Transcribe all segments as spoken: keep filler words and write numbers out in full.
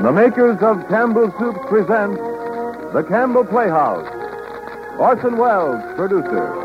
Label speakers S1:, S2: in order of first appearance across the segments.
S1: The makers of Campbell Soup present The Campbell Playhouse. Orson Welles, producer.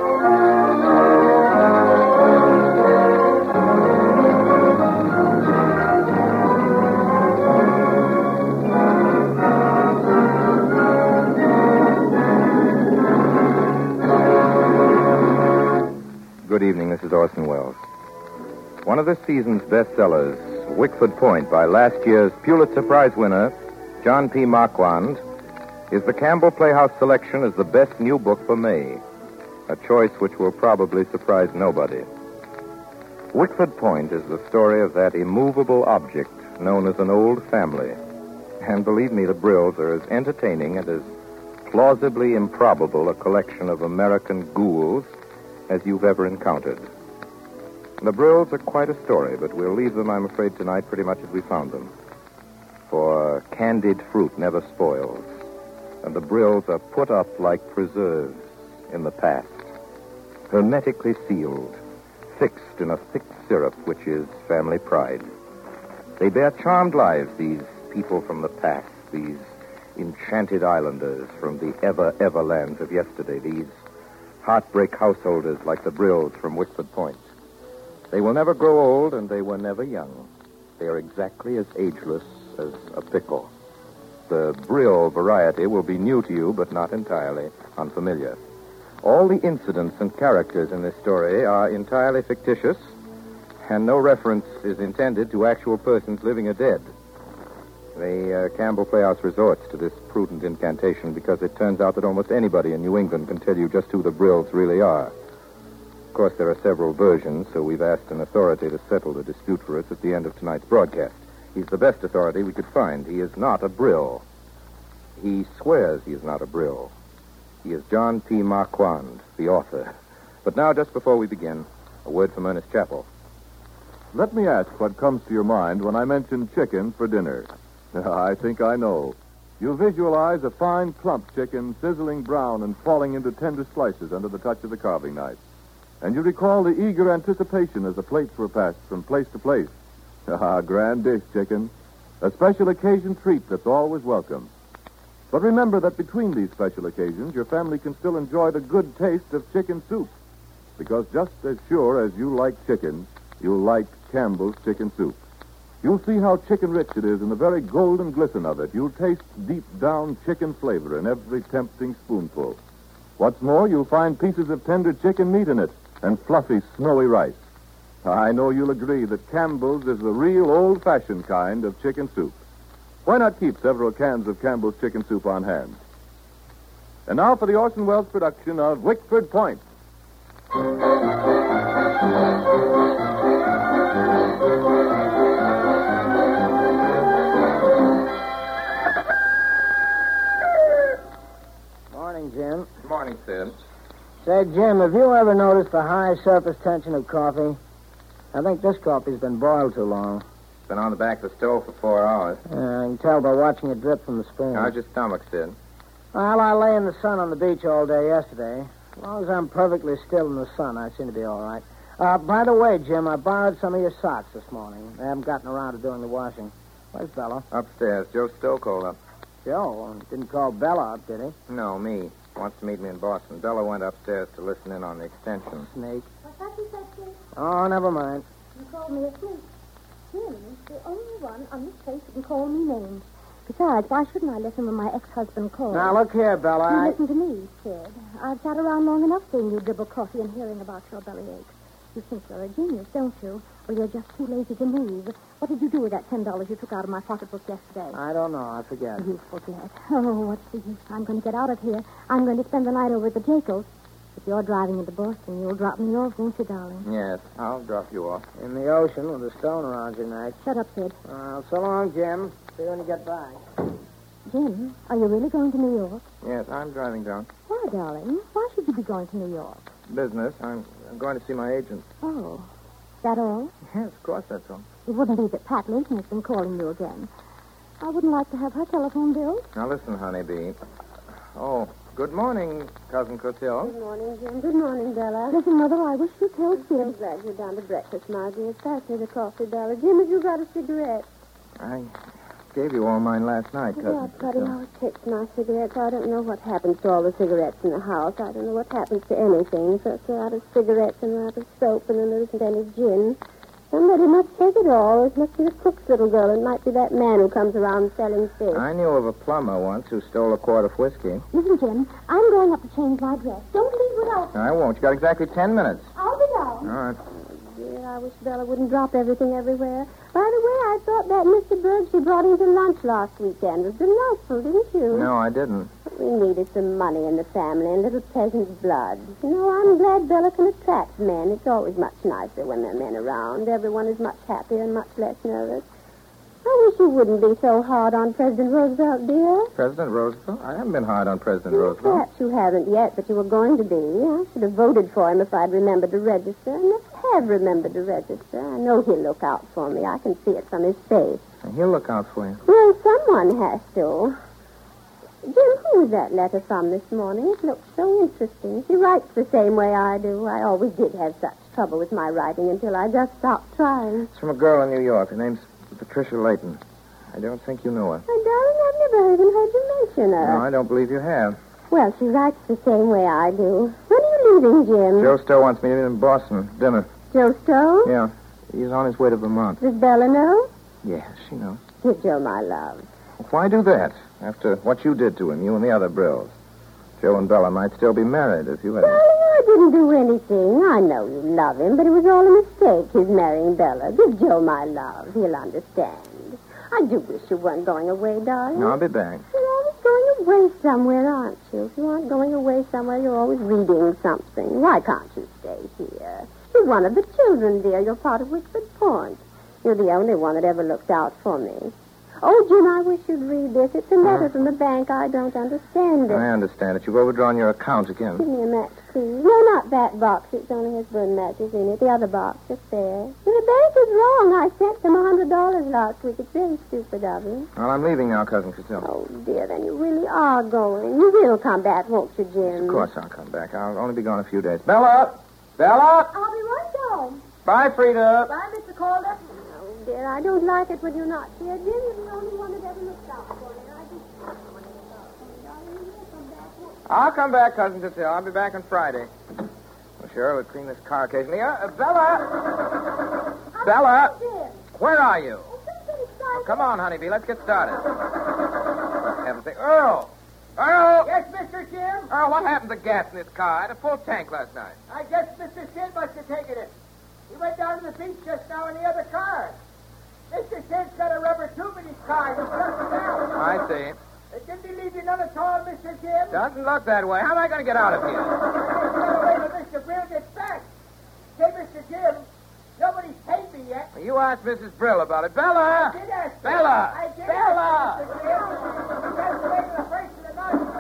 S2: Good evening, this is Orson Welles. One of this season's bestsellers, Wickford Point, by last year's Pulitzer Prize winner, John P. Marquand, is the Campbell Playhouse selection as the best new book for May, a choice which will probably surprise nobody. Wickford Point is the story of that immovable object known as an old family. And believe me, the Brills are as entertaining and as plausibly improbable a collection of American ghouls as you've ever encountered. The Brills are quite a story, but we'll leave them, I'm afraid, tonight pretty much as we found them. For candied fruit never spoils, and the Brills are put up like preserves in the past, hermetically sealed, fixed in a thick syrup which is family pride. They bear charmed lives, these people from the past, these enchanted islanders from the ever-ever lands of yesterday, these heartbreak householders like the Brills from Wickford Point. They will never grow old, and they were never young. They are exactly as ageless as a pickle. The Brill variety will be new to you, but not entirely unfamiliar. All the incidents and characters in this story are entirely fictitious, and no reference is intended to actual persons living or dead. The uh, Campbell Playhouse resorts to this prudent incantation because it turns out that almost anybody in New England can tell you just who the Brills really are. Of course, there are several versions, so we've asked an authority to settle the dispute for us at the end of tonight's broadcast. He's the best authority we could find. He is not a Brill. He swears he is not a Brill. He is John P. Marquand, the author. But now, just before we begin, a word from Ernest Chappell.
S1: Let me ask what comes to your mind when I mention chicken for dinner. I think I know. You visualize a fine, plump chicken sizzling brown and falling into tender slices under the touch of the carving knife. And you recall the eager anticipation as the plates were passed from place to place. Ah, grand dish, chicken. A special occasion treat that's always welcome. But remember that between these special occasions, your family can still enjoy the good taste of chicken soup. Because just as sure as you like chicken, you'll like Campbell's chicken soup. You'll see how chicken-rich it is in the very golden glisten of it. You'll taste deep-down chicken flavor in every tempting spoonful. What's more, you'll find pieces of tender chicken meat in it and fluffy, snowy rice. I know you'll agree that Campbell's is the real old-fashioned kind of chicken soup. Why not keep several cans of Campbell's chicken soup on hand? And now for the Orson Welles production of Wickford Point.
S3: Morning, Jim.
S2: Good morning, Sid.
S3: Say, Jim, have you ever noticed the high surface tension of coffee? I think this coffee's been boiled too long.
S2: It's been on the back of the stove for four hours.
S3: Yeah, I can tell by watching it drip from the spoon.
S2: How's your stomach, Sid?
S3: Well, I lay in the sun on the beach all day yesterday. As long as I'm perfectly still in the sun, I seem to be all right. Uh, by the way, Jim, I borrowed some of your socks this morning. I haven't gotten around to doing the washing. Where's Bella?
S2: Upstairs. Joe Stowe called up.
S3: Joe? Didn't call Bella up, did he?
S2: No, me. Wants to meet me in Boston. Bella went upstairs to listen in on the extension.
S3: Snake.
S4: What's that you said, Jim?
S3: Oh, never mind.
S4: You called me a snake. Jim, the only one on this place who can call me names. Besides, why shouldn't I listen when my ex-husband calls?
S3: Now, look here, Bella.
S4: You
S3: I...
S4: listen to me, Sid. I've sat around long enough seeing you dribble coffee and hearing about your belly aches. You think you're a genius, don't you? Well, you're just too lazy to move. What did you do with that ten dollars you took out of my pocketbook yesterday?
S3: I don't know. I forget.
S4: You forget. Oh, what's the use? I'm going to get out of here. I'm going to spend the night over at the Jacobs. If you're driving into Boston, you'll drop me off, won't you, darling?
S2: Yes, I'll drop you off.
S3: In the ocean with a stone around your neck.
S4: Shut up, Sid.
S3: Well, so long, Jim. See you when you get back.
S4: Jim, are you really going to New York?
S2: Yes, I'm driving down.
S4: Why, darling? Why should you be going to New York?
S2: Business. I'm, I'm going to see my agent.
S4: Oh, that all?
S2: Yes, of course, that's all.
S4: It wouldn't be that Pat Linton has been calling you again. I wouldn't like to have her telephone bill.
S2: Now, listen, honeybee. Oh, good morning, Cousin Cotille.
S4: Good morning, Jim. Good morning, Bella. Listen, Mother, I wish you'd tell Sid. I'm glad you're down to breakfast, Margie. Pass me the coffee, Bella. Jim, have you got a cigarette?
S2: I... gave you all mine last night, cousin.
S5: Yeah, Buddy always takes my cigarettes. I don't know what happens to all the cigarettes in the house. I don't know what happens to anything. First they're out of cigarettes and they're out of soap, and then there isn't any gin. Somebody must take it all. It must be the cook's little girl. It might be that man who comes around selling fish.
S2: I knew of a plumber once who stole a quart of whiskey.
S4: Listen, Jim, I'm going up to change my dress. Don't leave without me.
S2: I won't. You got exactly ten minutes.
S4: I'll be down.
S2: All right.
S5: Dear, I wish Bella wouldn't drop everything everywhere. By the way, I thought that Mister Berg she brought into lunch last weekend was delightful, didn't you?
S2: No, I didn't.
S5: We needed some money in the family and little peasant blood. You know, I'm glad Bella can attract men. It's always much nicer when there are men around. Everyone is much happier and much less nervous. I wish you wouldn't be so hard on President Roosevelt, dear.
S2: President Roosevelt? I haven't been hard on President
S5: Well,
S2: Roosevelt.
S5: perhaps you haven't yet, but you were going to be. I should have voted for him if I'd remembered to register. I never have remembered to register. I know he'll look out for me. I can see it from his face.
S2: And he'll look out for you.
S5: Well, someone has to. Jim, who was that letter from this morning? It looks so interesting. She writes the same way I do. I always did have such trouble with my writing until I just stopped trying.
S2: It's from a girl in New York. Her name's Patricia Layton. I don't think you know her.
S5: Oh, darling, I've never even heard you mention her.
S2: No, I don't believe you have.
S5: Well, she writes the same way I do. When are you leaving, Jim?
S2: Joe Stowe wants me in Boston. Dinner.
S5: Joe Stowe?
S2: Yeah. He's on his way to Vermont.
S5: Does Bella know?
S2: Yeah, she knows.
S5: Give Joe my love.
S2: Why do that? After what you did to him, you and the other Brills. Joe and Bella might still be married if you had...
S5: Darling, I didn't do anything. I know you love him, but it was all a mistake, his marrying Bella. Give Joe my love. He'll understand. I do wish you weren't going away, darling.
S2: No, I'll be back.
S5: You're always going away somewhere, aren't you? If you aren't going away somewhere, you're always reading something. Why can't you stay here? You're one of the children, dear. You're part of Wickford Point. You're the only one that ever looked out for me. Oh, Jim, I wish you'd read this. It's a letter
S2: Huh?
S5: from the bank. I don't understand it.
S2: I understand it. You've overdrawn your account again.
S5: Give me a match, please. No, not that box. It's only has burn matches in it. The other box, just there. The bank is wrong. I sent them a hundred dollars last week. It's very stupid of you.
S2: Well, I'm leaving now, Cousin Costello.
S5: Oh, dear, then you really are going. You will come back, won't you, Jim?
S2: Of course I'll come back. I'll only be gone a few days. Bella! Bella!
S4: I'll be right down.
S2: Bye, Frida.
S4: Bye, Mister Calder.
S5: Oh, dear, I don't like it when you're not here. Jim, you're the only one that ever looks out for me. I just... Darling, you will come back, won't you?
S2: I'll come back, Cousin Costello. I'll be back on Friday. Well, sure, we'll clean this car occasionally. Uh, uh, Bella! Bella!
S4: Jim.
S2: Where are you?
S4: Oh, don't get excited.
S2: Come on, honeybee. Let's get started. Heaven's sake. Earl! Earl!
S6: Yes, Mister Jim?
S2: Earl, what happened to gas in this car? I had a full tank last night.
S6: I guess Mister Sid must have taken it. He went down to the beach just now in the other car. Mister Sid's got a rubber tube in his car. He flushed it out.
S2: I see.
S6: It didn't leave you none at all, Mister Jim.
S2: Doesn't look that way. How am I going to get out of here?
S6: Get away till Mister Brill gets back. Say, Mister Jim, nobody's paid me yet.
S2: You asked Missus Brill about it. Bella!
S6: I did ask you.
S2: Bella!
S6: I did
S2: Bella!
S6: ask you, Mister Jim. You have to wait till the first of the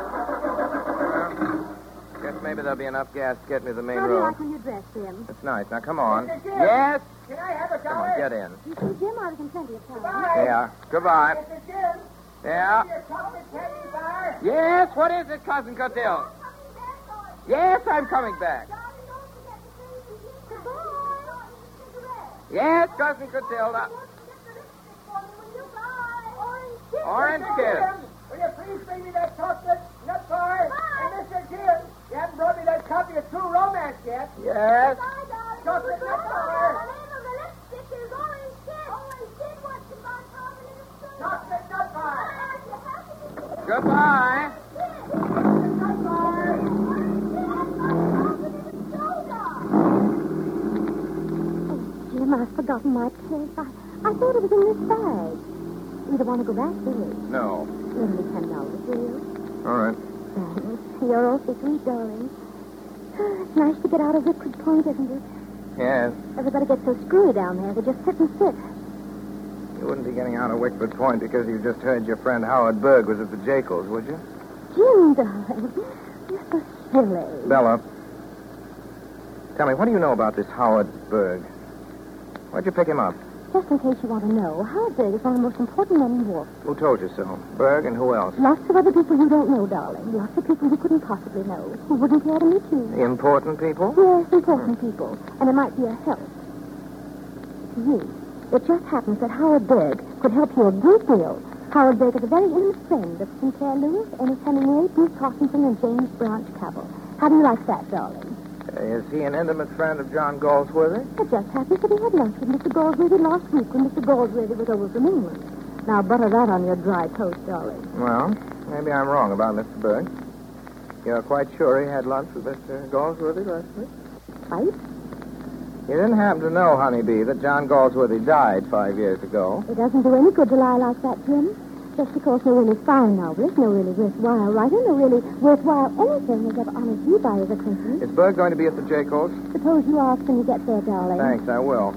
S6: night.
S2: Well, guess maybe there'll be enough gas to get me to the main
S4: How do you
S2: road.
S4: like when you dress, Jim?
S2: It's nice. Now, come on.
S6: Mister Jim.
S2: Yes?
S6: Can I have a
S2: Come
S6: dollar?
S2: on, get in.
S4: You see, Jim, I was in plenty of time.
S6: Bye.
S2: Yeah. Goodbye.
S6: Mister Jim.
S2: Yeah.
S6: Your chocolate candy bar.
S2: Yes, what is it, Cousin Cotille? Yes, I'm coming back. Yes, Cousin Cotille. Orange kiss.
S6: Jim, will you please bring me that chocolate nut bar? And Mister Jim, you haven't brought me that copy of True Romance yet.
S2: Yes.
S6: Chocolate nut bar. Chocolate nut bar.
S2: Goodbye.
S6: Nut bar.
S4: Jim, I've forgotten my purse. I, I thought it was in this bag. You don't want to go back, do you?
S2: No.
S4: Lend me ten dollars, will you?
S2: All right.
S4: Thanks. You're awfully sweet, darling. It's nice to get out of Wickford Point, isn't it?
S2: Yes.
S4: Everybody gets so screwy down there. They just sit and sit.
S2: You wouldn't be getting out of Wickford Point because you just heard your friend Howard Berg was at the Jekyll's, would you?
S4: Jim, darling, you're so silly.
S2: Bella, tell me, what do you know about this Howard Berg? Why'd you pick him up?
S4: Just in case you want to know, Howard Berg is one of the most important men in war.
S2: Who told you so? Berg and who else?
S4: Lots of other people you don't know, darling. Lots of people you couldn't possibly know. Who wouldn't care to meet you.
S2: Important people?
S4: Yes, important people. And it might be a help to you. It just happens that Howard Berg could help you a great deal Howard Berg is a very intimate friend of Sinclair Lewis, Ernest Hemingway, Bruce Hawkinson, and James Branch Cabell. How do you like that, darling?
S2: Uh, is he an intimate friend of John Galsworthy?
S4: It just happens that he had lunch with Mister Galsworthy last week when Mister Galsworthy was over from England. Now, butter that on your dry toast, darling.
S2: Well, maybe I'm wrong about Mister Berg. You're quite sure he had lunch with Mister Galsworthy last week?
S4: Right?
S2: You didn't happen to know, Honeybee, that John Galsworthy died five years ago.
S4: It doesn't do any good to lie like that, Jim. Just because no really fine novelist, no really worthwhile writer, no really worthwhile anything has ever honored you by his acquaintance.
S2: Is Berg going to be at the Jacobs?
S4: Suppose you ask when you get there, darling.
S2: Thanks, I will.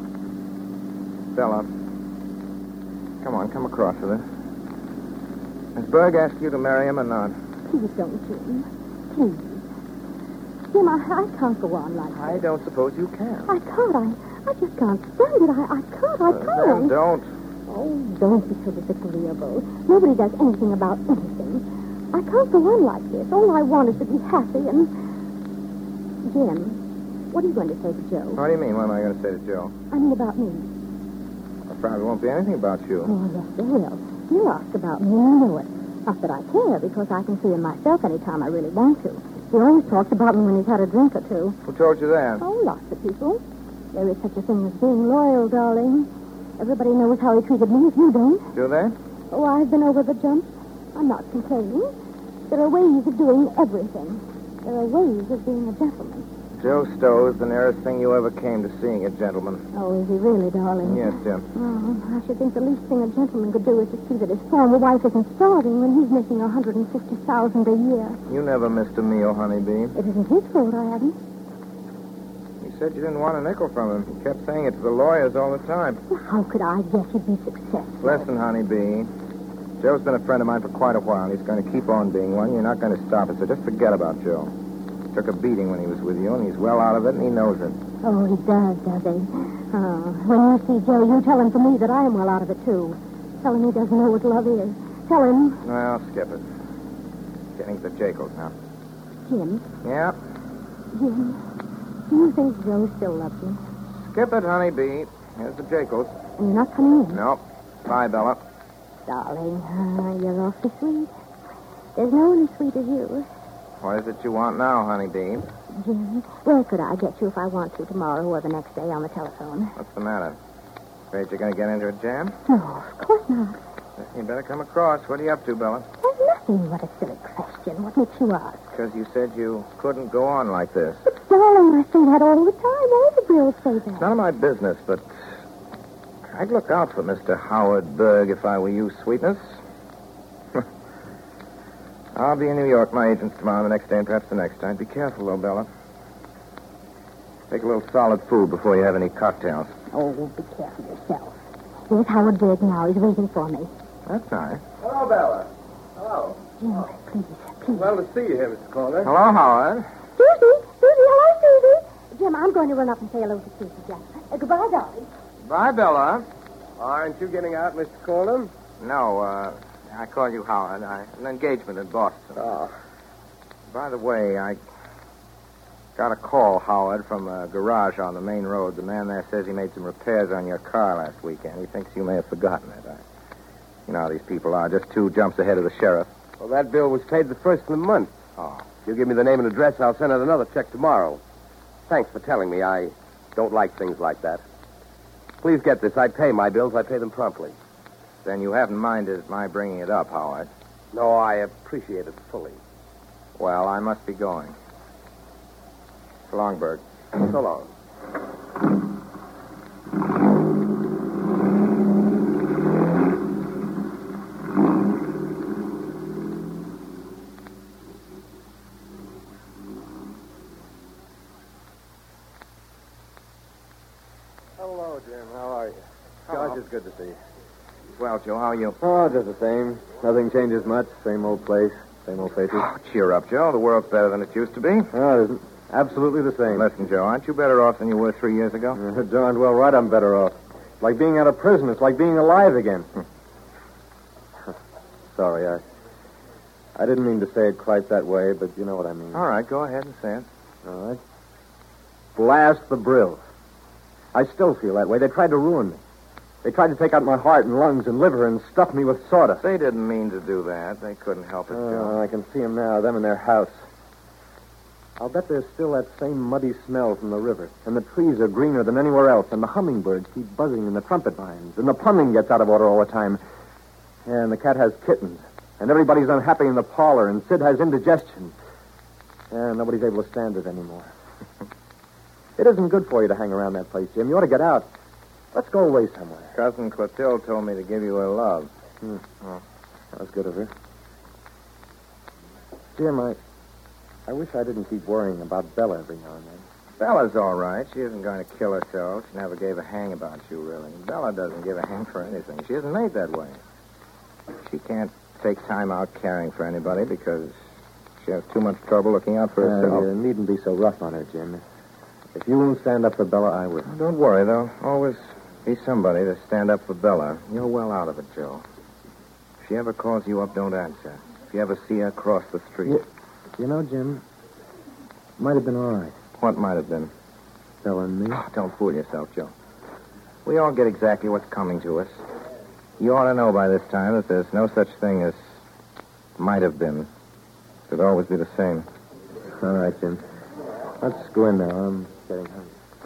S2: Stella, come on, come across with us. Has Berg asked you to marry him or not?
S4: Please don't, Jim. Please. Jim, I, I can't go on like
S2: I
S4: this.
S2: don't suppose you can.
S4: I can't. I, I just can't stand it. I, I can't. I
S2: Uh, then
S4: can't.
S2: don't.
S4: Oh, don't be so disagreeable. Nobody does anything about anything. I can't go on like this. All I want is to be happy and... Jim, what are you going to say to Joe?
S2: What do you mean? What am I going to say to Joe?
S4: I mean about me.
S2: There probably won't be anything about you.
S4: Oh, yes, there will. He'll ask about me, and I know it. Not that I care, because I can see him myself any time I really want to. He always talks about me when he's had a drink or two.
S2: Who told you that?
S4: Oh, lots of people. There is such a thing as being loyal, darling. Everybody knows how he treated me if you don't.
S2: Do they?
S4: Oh, I've been over the jump. I'm not complaining. There are ways of doing everything. There are ways of being a gentleman.
S2: Joe Stowe's the nearest thing you ever came to seeing a gentleman.
S4: Oh, is he really, darling?
S2: Yes, Jim.
S4: Oh, I should think the least thing a gentleman could do is to see that his former wife isn't starving when he's making one hundred fifty thousand dollars a year.
S2: You never missed a meal, Honeybee.
S4: It isn't his fault I haven't.
S2: You said you didn't want a nickel from him. You kept saying it to the lawyers all the time.
S4: Well, how could I guess he'd be successful?
S2: Listen, Honeybee. Joe's been a friend of mine for quite a while, and he's going to keep on being one. You're not going to stop it, so just forget about Joe. He took a beating when he was with you, and he's well out of it, and he knows it.
S4: Oh, he does, does he? Oh, when you see Joe, you tell him for me that I am well out of it, too. Tell him he doesn't know what love is. Tell him...
S2: Well, skip it. Getting to the Jacobs now.
S4: Jim,
S2: Yeah?
S4: Jim, do you think Joe still loves you?
S2: Skip it, Honeybee. Here's the Jacobs.
S4: And you're not coming in?
S2: Nope. Bye, Bella.
S4: Darling, uh, you're awfully sweet. There's no one as sweet as you.
S2: What is it you want now, Honeybee?
S4: Jim, where could I get you if I want to tomorrow or the next day on the telephone?
S2: What's the matter? Afraid you're going to get into a jam?
S4: No, of course not.
S2: You better come across. What are you up to, Bella?
S4: There's nothing. What a silly question. What makes you ask?
S2: Because you said you couldn't go on like this.
S4: But, darling, I say that all the time. All the girls say that.
S2: It's none of my business, but I'd look out for Mister Howard Berg if I were you, Sweetness. I'll be in New York, my agents, tomorrow, the next day, and perhaps the next time. Be careful, though, Bella. Take a little solid food before you have any cocktails.
S4: Oh, be careful yourself. Here's Howard Berg now. He's waiting for me.
S2: That's nice.
S7: Hello, Bella. Hello.
S4: Jim, please, please.
S7: Well to see you here, Mister Calder.
S2: Hello, Howard.
S4: Susie! Susie, hello, Susie! Jim, I'm going to run up and say hello to Susie, Jack. Uh, goodbye, darling.
S2: Bye, Bella.
S7: Aren't you getting out, Mister Calder?
S2: No, uh, I called you Howard. I an engagement in Boston.
S7: Oh.
S2: By the way, I got a call, Howard, from a garage on the main road. The man there says he made some repairs on your car last weekend. He thinks you may have forgotten it. I, you know how these people are, just two jumps ahead of the sheriff.
S7: Well, that bill was paid the first of the month.
S2: Oh.
S7: If you give me the name and address, I'll send out another check tomorrow. Thanks for telling me. I don't like things like that. Please get this. I pay my bills. I pay them promptly.
S2: Then you haven't minded my bringing it up, Howard.
S7: No, I appreciate it fully.
S2: Well, I must be going. So long, Berg.
S7: So long.
S1: Hello, Jim. How are you?
S2: Hello.
S1: Gosh, it's good to see you.
S2: Well, Joe, how are you?
S1: Oh, just the same. Nothing changes much. Same old place. Same old faces.
S2: Oh, cheer up, Joe. The world's better than it used to be.
S1: No, it isn't. Absolutely the same.
S2: Listen, Joe, aren't you better off than you were three years ago?
S1: You're darned well right, I'm better off. It's like being out of prison. It's like being alive again. Sorry, I... I didn't mean to say it quite that way, but you know what I mean.
S2: All right, go ahead and say it.
S1: All right. Blast the Brills. I still feel that way. They tried to ruin me.
S8: They tried to take out my heart and lungs and liver and stuff me with sawdust.
S2: They didn't mean to do that. They couldn't help it, Joe.
S8: Oh, I can see them now, them in their house. I'll bet there's still that same muddy smell from the river. And the trees are greener than anywhere else. And the hummingbirds keep buzzing in the trumpet vines. And the plumbing gets out of order all the time. And the cat has kittens. And everybody's unhappy in the parlor. And Sid has indigestion. And nobody's able to stand it anymore. It isn't good for you to hang around that place, Jim. You ought to get out. Let's go away somewhere.
S2: Cousin Clotilde told me to give you her love.
S8: Hmm. Oh, that was good of her. Jim, I... I wish I didn't keep worrying about Bella every now and then.
S2: Bella's all right. She isn't going to kill herself. She never gave a hang about you, really. Bella doesn't give a hang for anything. She isn't made that way. She can't take time out caring for anybody because she has too much trouble looking out for
S8: Uh,
S2: herself.
S8: you needn't be so rough on her, Jim. If you won't stand up for Bella, I will.
S2: Don't worry, though. Always be somebody to stand up for Bella. You're well out of it, Joe. If she ever calls you up, don't answer. If you ever see her cross the street.
S8: You, you know, Jim, might have been all right.
S2: What might have been?
S8: Bella and me.
S2: Oh, don't fool yourself, Joe. We all get exactly what's coming to us. You ought to know by this time that there's no such thing as might have been. It'll always be the same.
S8: All right, Jim. Let's go in now. I'm getting hungry.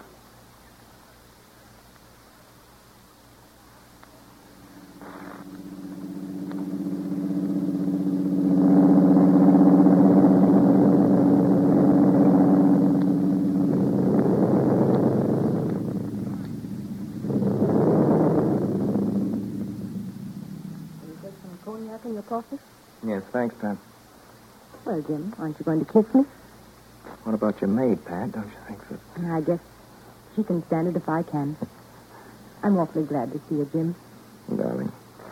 S4: Cognac in your coffee?
S2: Yes, thanks, Pat.
S4: Well, Jim, aren't you going to kiss me?
S2: What about your maid, Pat? Don't you think that...
S4: I guess she can stand it if I can. I'm awfully glad to see you, Jim.
S2: Darling.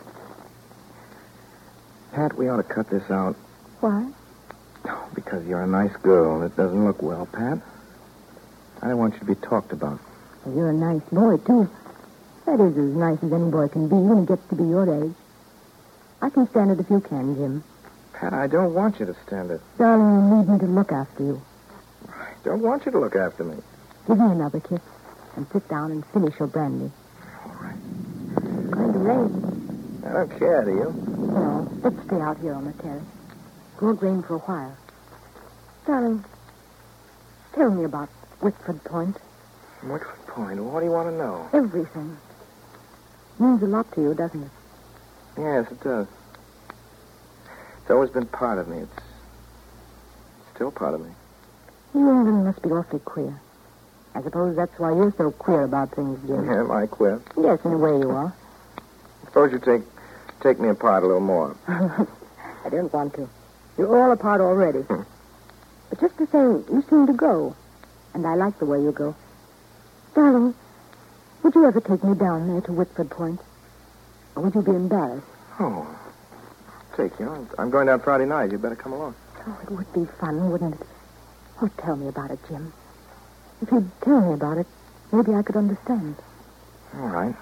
S2: Pat, we ought to cut this out.
S4: Why?
S2: Oh, because you're a nice girl and it doesn't look well, Pat. I don't want you to be talked about.
S4: Well, you're a nice boy, too. That is as nice as any boy can be when he gets to be your age. I can stand it if you can, Jim.
S2: Pat, I don't want you to stand it.
S4: Darling, you need me to look after you.
S2: I don't want you to look after me.
S4: Give me another kiss and sit down and finish your brandy.
S2: All right.
S4: It's going to rain.
S2: I don't care, do you?
S4: No, let's stay out here on the terrace. It won't rain for a while. Darling, tell me about Wickford Point.
S2: Wickford Point? What do you want to know?
S4: Everything. Means a lot to you, doesn't it?
S2: Yes, it does. It's always been part of me. It's still part of me.
S4: New England must be awfully queer. I suppose that's why you're so queer about things, Jim.
S2: Am I queer?
S4: Yes, in a way you are.
S2: Suppose you take take me apart a little more.
S4: I don't want to. You're all apart already.
S2: Hmm.
S4: But just the same, you seem to go. And I like the way you go. Darling, would you ever take me down there to Wickford Point? Or would you be embarrassed?
S2: Oh, take you. I'm going down Friday night. You'd better come along.
S4: Oh, it would be fun, wouldn't it? Oh, tell me about it, Jim. If you'd tell me about it, maybe I could understand.
S2: All right.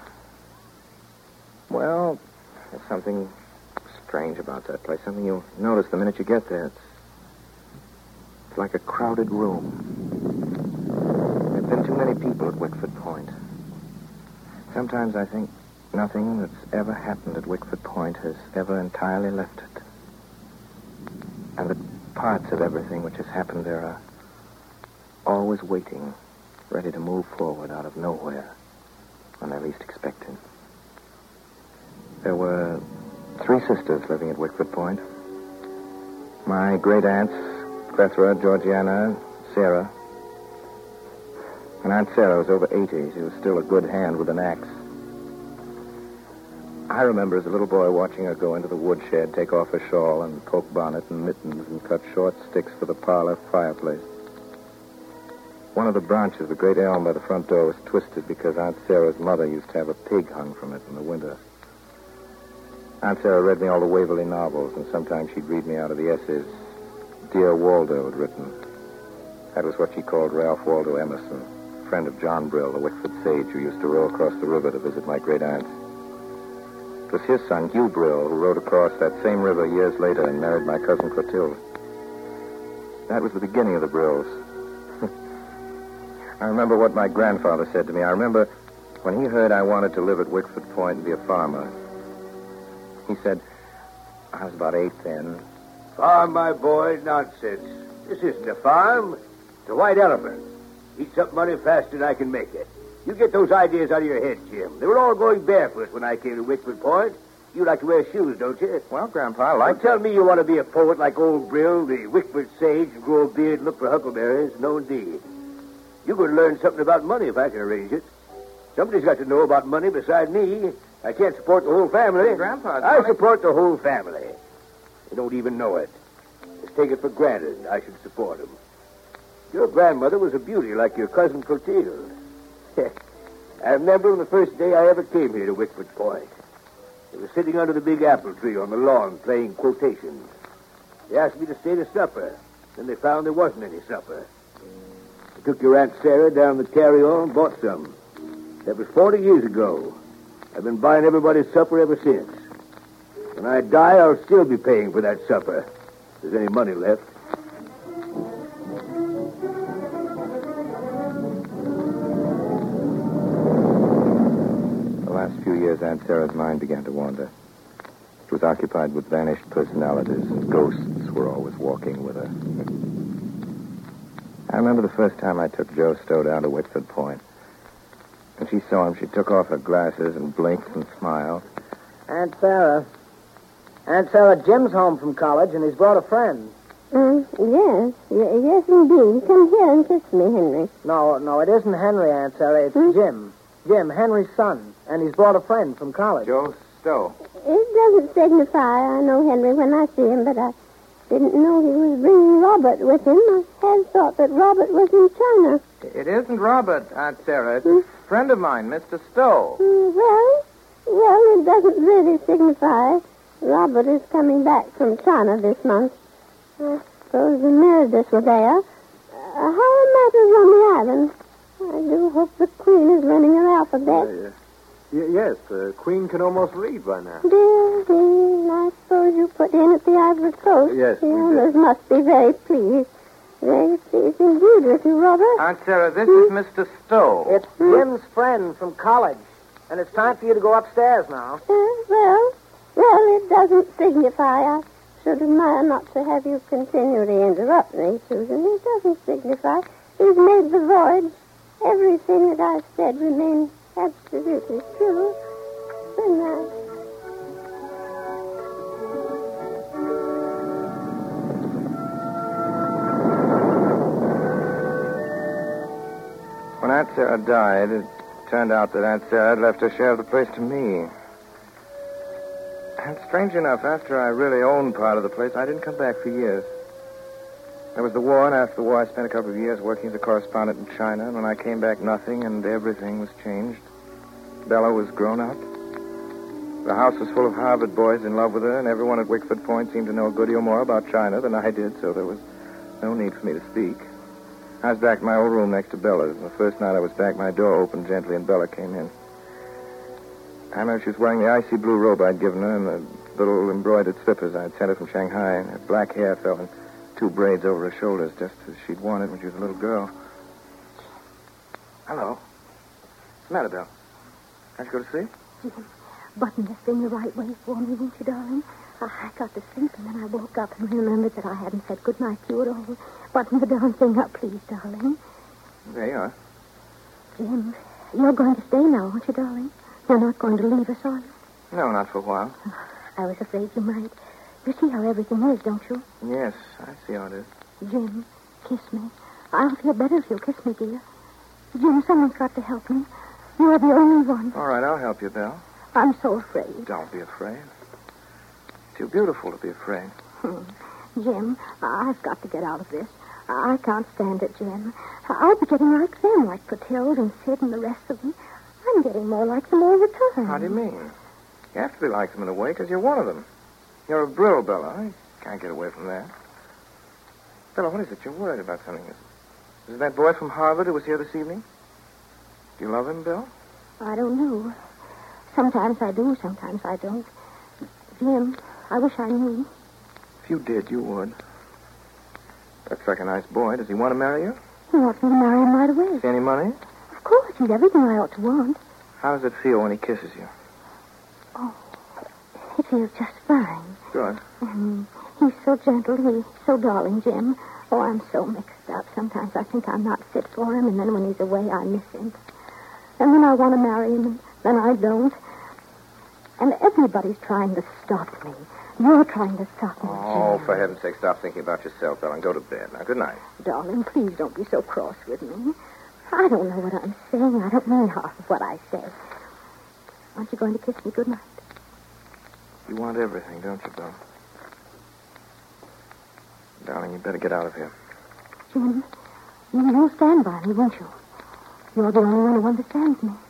S2: Well, there's something strange about that place. Something you'll notice the minute you get there. It's, it's like a crowded room. There have been too many people at Wickford Point. Sometimes I think nothing that's ever happened at Wickford Point has ever entirely left it. And that parts of everything which has happened there are always waiting, ready to move forward out of nowhere when they're least expecting. There were three sisters living at Wickford Point. My great aunts, Clethra, Georgiana, Sarah. And Aunt Sarah was over eighty. She was still a good hand with an axe. I remember as a little boy watching her go into the woodshed, take off her shawl and poke bonnet and mittens and cut short sticks for the parlor fireplace. One of the branches of the great elm by the front door was twisted because Aunt Sarah's mother used to have a pig hung from it in the winter. Aunt Sarah read me all the Waverly novels, and sometimes she'd read me out of the essays Dear Waldo had written. That was what she called Ralph Waldo Emerson, friend of John Brill, the Wickford sage who used to row across the river to visit my great aunt. It was his son, Hugh Brill, who rowed across that same river years later and married my cousin Clotilde. That was the beginning of the Brills. I remember what my grandfather said to me. I remember When he heard I wanted to live at Wickford Point and be a farmer, he said, I was about eight then.
S9: Farm, my boy, nonsense. This isn't a farm. It's a white elephant. Eats up money faster than I can make it. You get those ideas out of your head, Jim. They were all going barefoot when I came to Wickford Point. You like to wear shoes, don't you?
S2: Well, Grandpa, I like
S9: Don't tell me you want to be a poet like old Brill, the Wickford sage, and grow a beard and look for huckleberries. No, indeed. You're going to learn something about money if I can arrange it. Somebody's got to know about money beside me. I can't support the whole family.
S2: Hey, Grandpa,
S9: I
S2: money...
S9: support the whole family. They don't even know it. Just take it for granted I should support them. Your grandmother was a beauty like your cousin Clotilde. I remember the first day I ever came here to Wickford Point. They were sitting under the big apple tree on the lawn playing quotations. They asked me to stay to supper. Then they found there wasn't any supper. I took your Aunt Sarah down the carry-on and bought some. That was forty years ago. I've been buying everybody's supper ever since. When I die, I'll still be paying for that supper. If there's any money left.
S2: The last few years, Aunt Sarah's mind began to wander. She was occupied with vanished personalities, and ghosts were always walking with her. I remember the first time I took Joe Stowe down to Wickford Point. When she saw him, she took off her glasses and blinked and smiled.
S3: Aunt Sarah. Aunt Sarah, Jim's home from college, and he's brought a friend.
S5: Mm, yes, y- yes, indeed. Come here and kiss me, Henry.
S3: No, no, it isn't Henry, Aunt Sarah. It's
S5: Hmm?
S3: Jim. Jim, Henry's son. And he's brought a friend from college.
S2: Joe Stowe.
S5: It doesn't signify. I know Henry when I see him, but I didn't know he was bringing Robert with him. I had thought that Robert was in China.
S2: It isn't Robert, Aunt Sarah. It's a friend of mine, Mister Stowe.
S5: Mm, well, well, it doesn't really signify. Robert is coming back from China this month. I suppose the Merediths were there. Uh, how are matters on the island? I do hope the Queen is learning her alphabet.
S8: Uh, y- yes, the Queen can almost read by now.
S5: Dear, dear, I suppose you put in at the Ivory Coast.
S8: Yes, we
S5: The
S8: did.
S5: others must be very pleased. Very pleased indeed with you, Robert.
S2: Aunt Sarah, this is Mister Stowe.
S3: It's Jim's friend from college. And it's time for you to go upstairs now.
S5: Uh, well, well, it doesn't signify. I should admire not to have you continually interrupt me, Susan. It doesn't signify. You've made the voyage. Everything that I've said remains absolutely true. Good night.
S2: When Aunt Sarah died, it turned out that Aunt Sarah had left her share of the place to me. And strange enough, after I really owned part of the place, I didn't come back for years. There was the war, and after the war, I spent a couple of years working as a correspondent in China. And when I came back, nothing, and everything was changed. Bella was grown up. The house was full of Harvard boys in love with her, and everyone at Wickford Point seemed to know a good deal more about China than I did, so there was no need for me to speak. I was back in my old room next to Bella's. The first night I was back, my door opened gently, and Bella came in. I remember she was wearing the icy blue robe I'd given her and the little embroidered slippers I'd sent her from Shanghai. And her black hair fell in two braids over her shoulders, just as she'd worn it when she was a little girl. Hello. What's the matter, Belle? Can't you go to sleep?
S4: Button this thing the right way for me, won't you, darling? I got to sleep, and then I woke up and remembered that I hadn't said good night to you at all. Button the darn thing up, please, darling.
S2: There you are.
S4: Jim, you're going to stay now, aren't you, darling? You're not going to leave us, are you?
S2: No, not for a while.
S4: I was afraid you might. You see how everything is, don't you?
S2: Yes, I see how it is.
S4: Jim, kiss me. I'll feel better if you'll kiss me, dear. Jim, someone's got to help me. You're the only one.
S2: All right, I'll help you, Belle.
S4: I'm so afraid.
S2: Don't be afraid. Too beautiful to be afraid.
S4: Hmm. Jim, I've got to get out of this. I can't stand it, Jim. I'll be getting like them, like Clotilde and Sid and the rest of them. I'm getting more like them all the time.
S2: How do you mean? You have to be like them in a way because you're one of them. You're a Brill, Bella. You can't get away from that. Bella, what is it? You're worried about something. Is it, is it that boy from Harvard who was here this evening? Do you love him, Bill?
S4: I don't know. Sometimes I do, sometimes I don't. Jim, I wish I knew.
S2: If you did, you would. Looks like a nice boy. Does he want to marry you?
S4: He wants me to marry him right away.
S2: See any money?
S4: Of course, he's everything I ought to want.
S2: How does it feel when he kisses you?
S4: Oh, it feels just fine.
S2: Good.
S4: Mm, he's so gentle. He's so darling, Jim. Oh, I'm so mixed up. Sometimes I think I'm not fit for him, and then when he's away, I miss him. And then I want to marry him, and then I don't. And everybody's trying to stop me. You're trying to stop me,
S2: Oh,
S4: Jim.
S2: for heaven's sake, stop thinking about yourself, Ellen. Go to bed. Now, good night.
S4: Darling, please don't be so cross with me. I don't know what I'm saying. I don't mean half of what I say. Aren't you going to kiss me goodnight?
S2: You want everything, don't you, Bill? Darling, you better get out of here.
S4: Jim, you- you'll stand by me, won't you? You're the only one who understands me.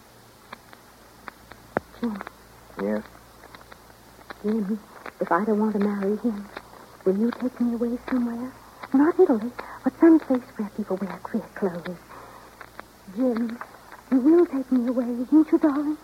S4: Jim,
S2: Yes?
S4: Jim, if I don't want to marry him, will you take me away somewhere? Not Italy, but some place where people wear queer clothes. Jim, you will take me away, won't you, darling?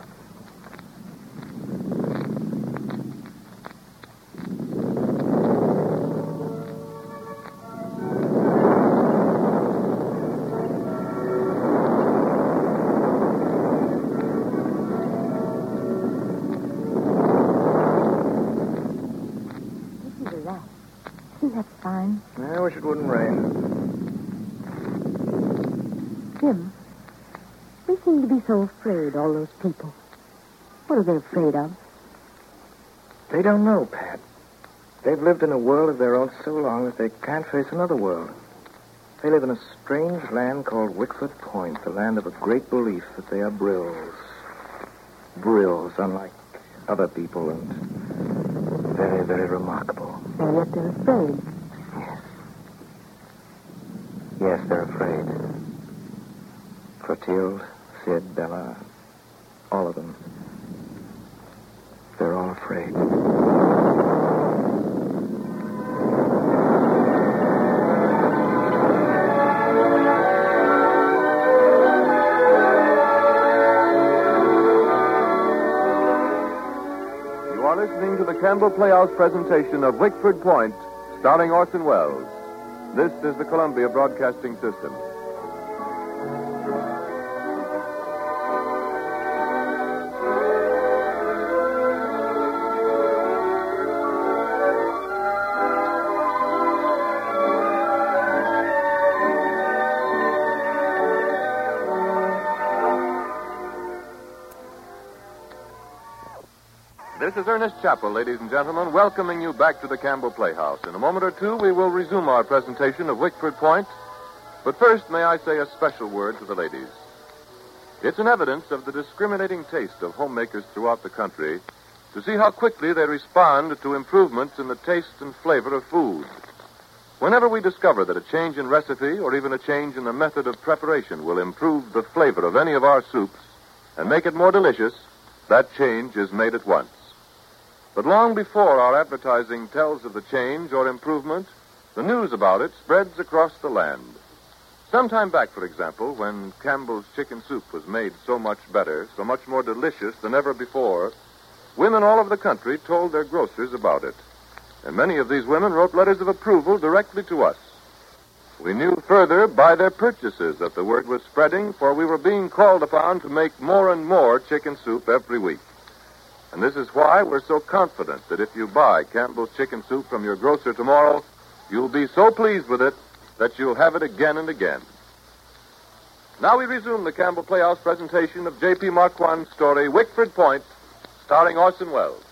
S4: This is a rat. Isn't that fine?
S2: I wish it wouldn't rain.
S4: Jim, they seem to be so afraid, all those people. What are they afraid of?
S2: They don't know, Pat. They've lived in a world of their own so long that they can't face another world. They live in a strange land called Wickford Point, the land of a great belief that they are brills. Brills, unlike other people, and very, very remarkable.
S4: And yet they're afraid.
S2: Yes. Yes, they're afraid. Clotilde, Sid, Bella, all of them. They're all afraid.
S1: You are listening to the Campbell Playhouse presentation of Wickford Point, starring Orson Welles. This is the Columbia Broadcasting System. This is Ernest Chappell, ladies and gentlemen, welcoming you back to the Campbell Playhouse. In a moment or two, we will resume our presentation of Wickford Point. But first, may I say a special word to the ladies. It's an evidence of the discriminating taste of homemakers throughout the country to see how quickly they respond to improvements in the taste and flavor of food. Whenever we discover that a change in recipe or even a change in the method of preparation will improve the flavor of any of our soups and make it more delicious, that change is made at once. But long before our advertising tells of the change or improvement, the news about it spreads across the land. Some time back, for example, when Campbell's chicken soup was made so much better, so much more delicious than ever before, women all over the country told their grocers about it. And many of these women wrote letters of approval directly to us. We knew further by their purchases that the word was spreading, for we were being called upon to make more and more chicken soup every week. And this is why we're so confident that if you buy Campbell's chicken soup from your grocer tomorrow, you'll be so pleased with it that you'll have it again and again. Now we resume the Campbell Playhouse presentation of J P. Marquand's story, Wickford Point, starring Orson Welles.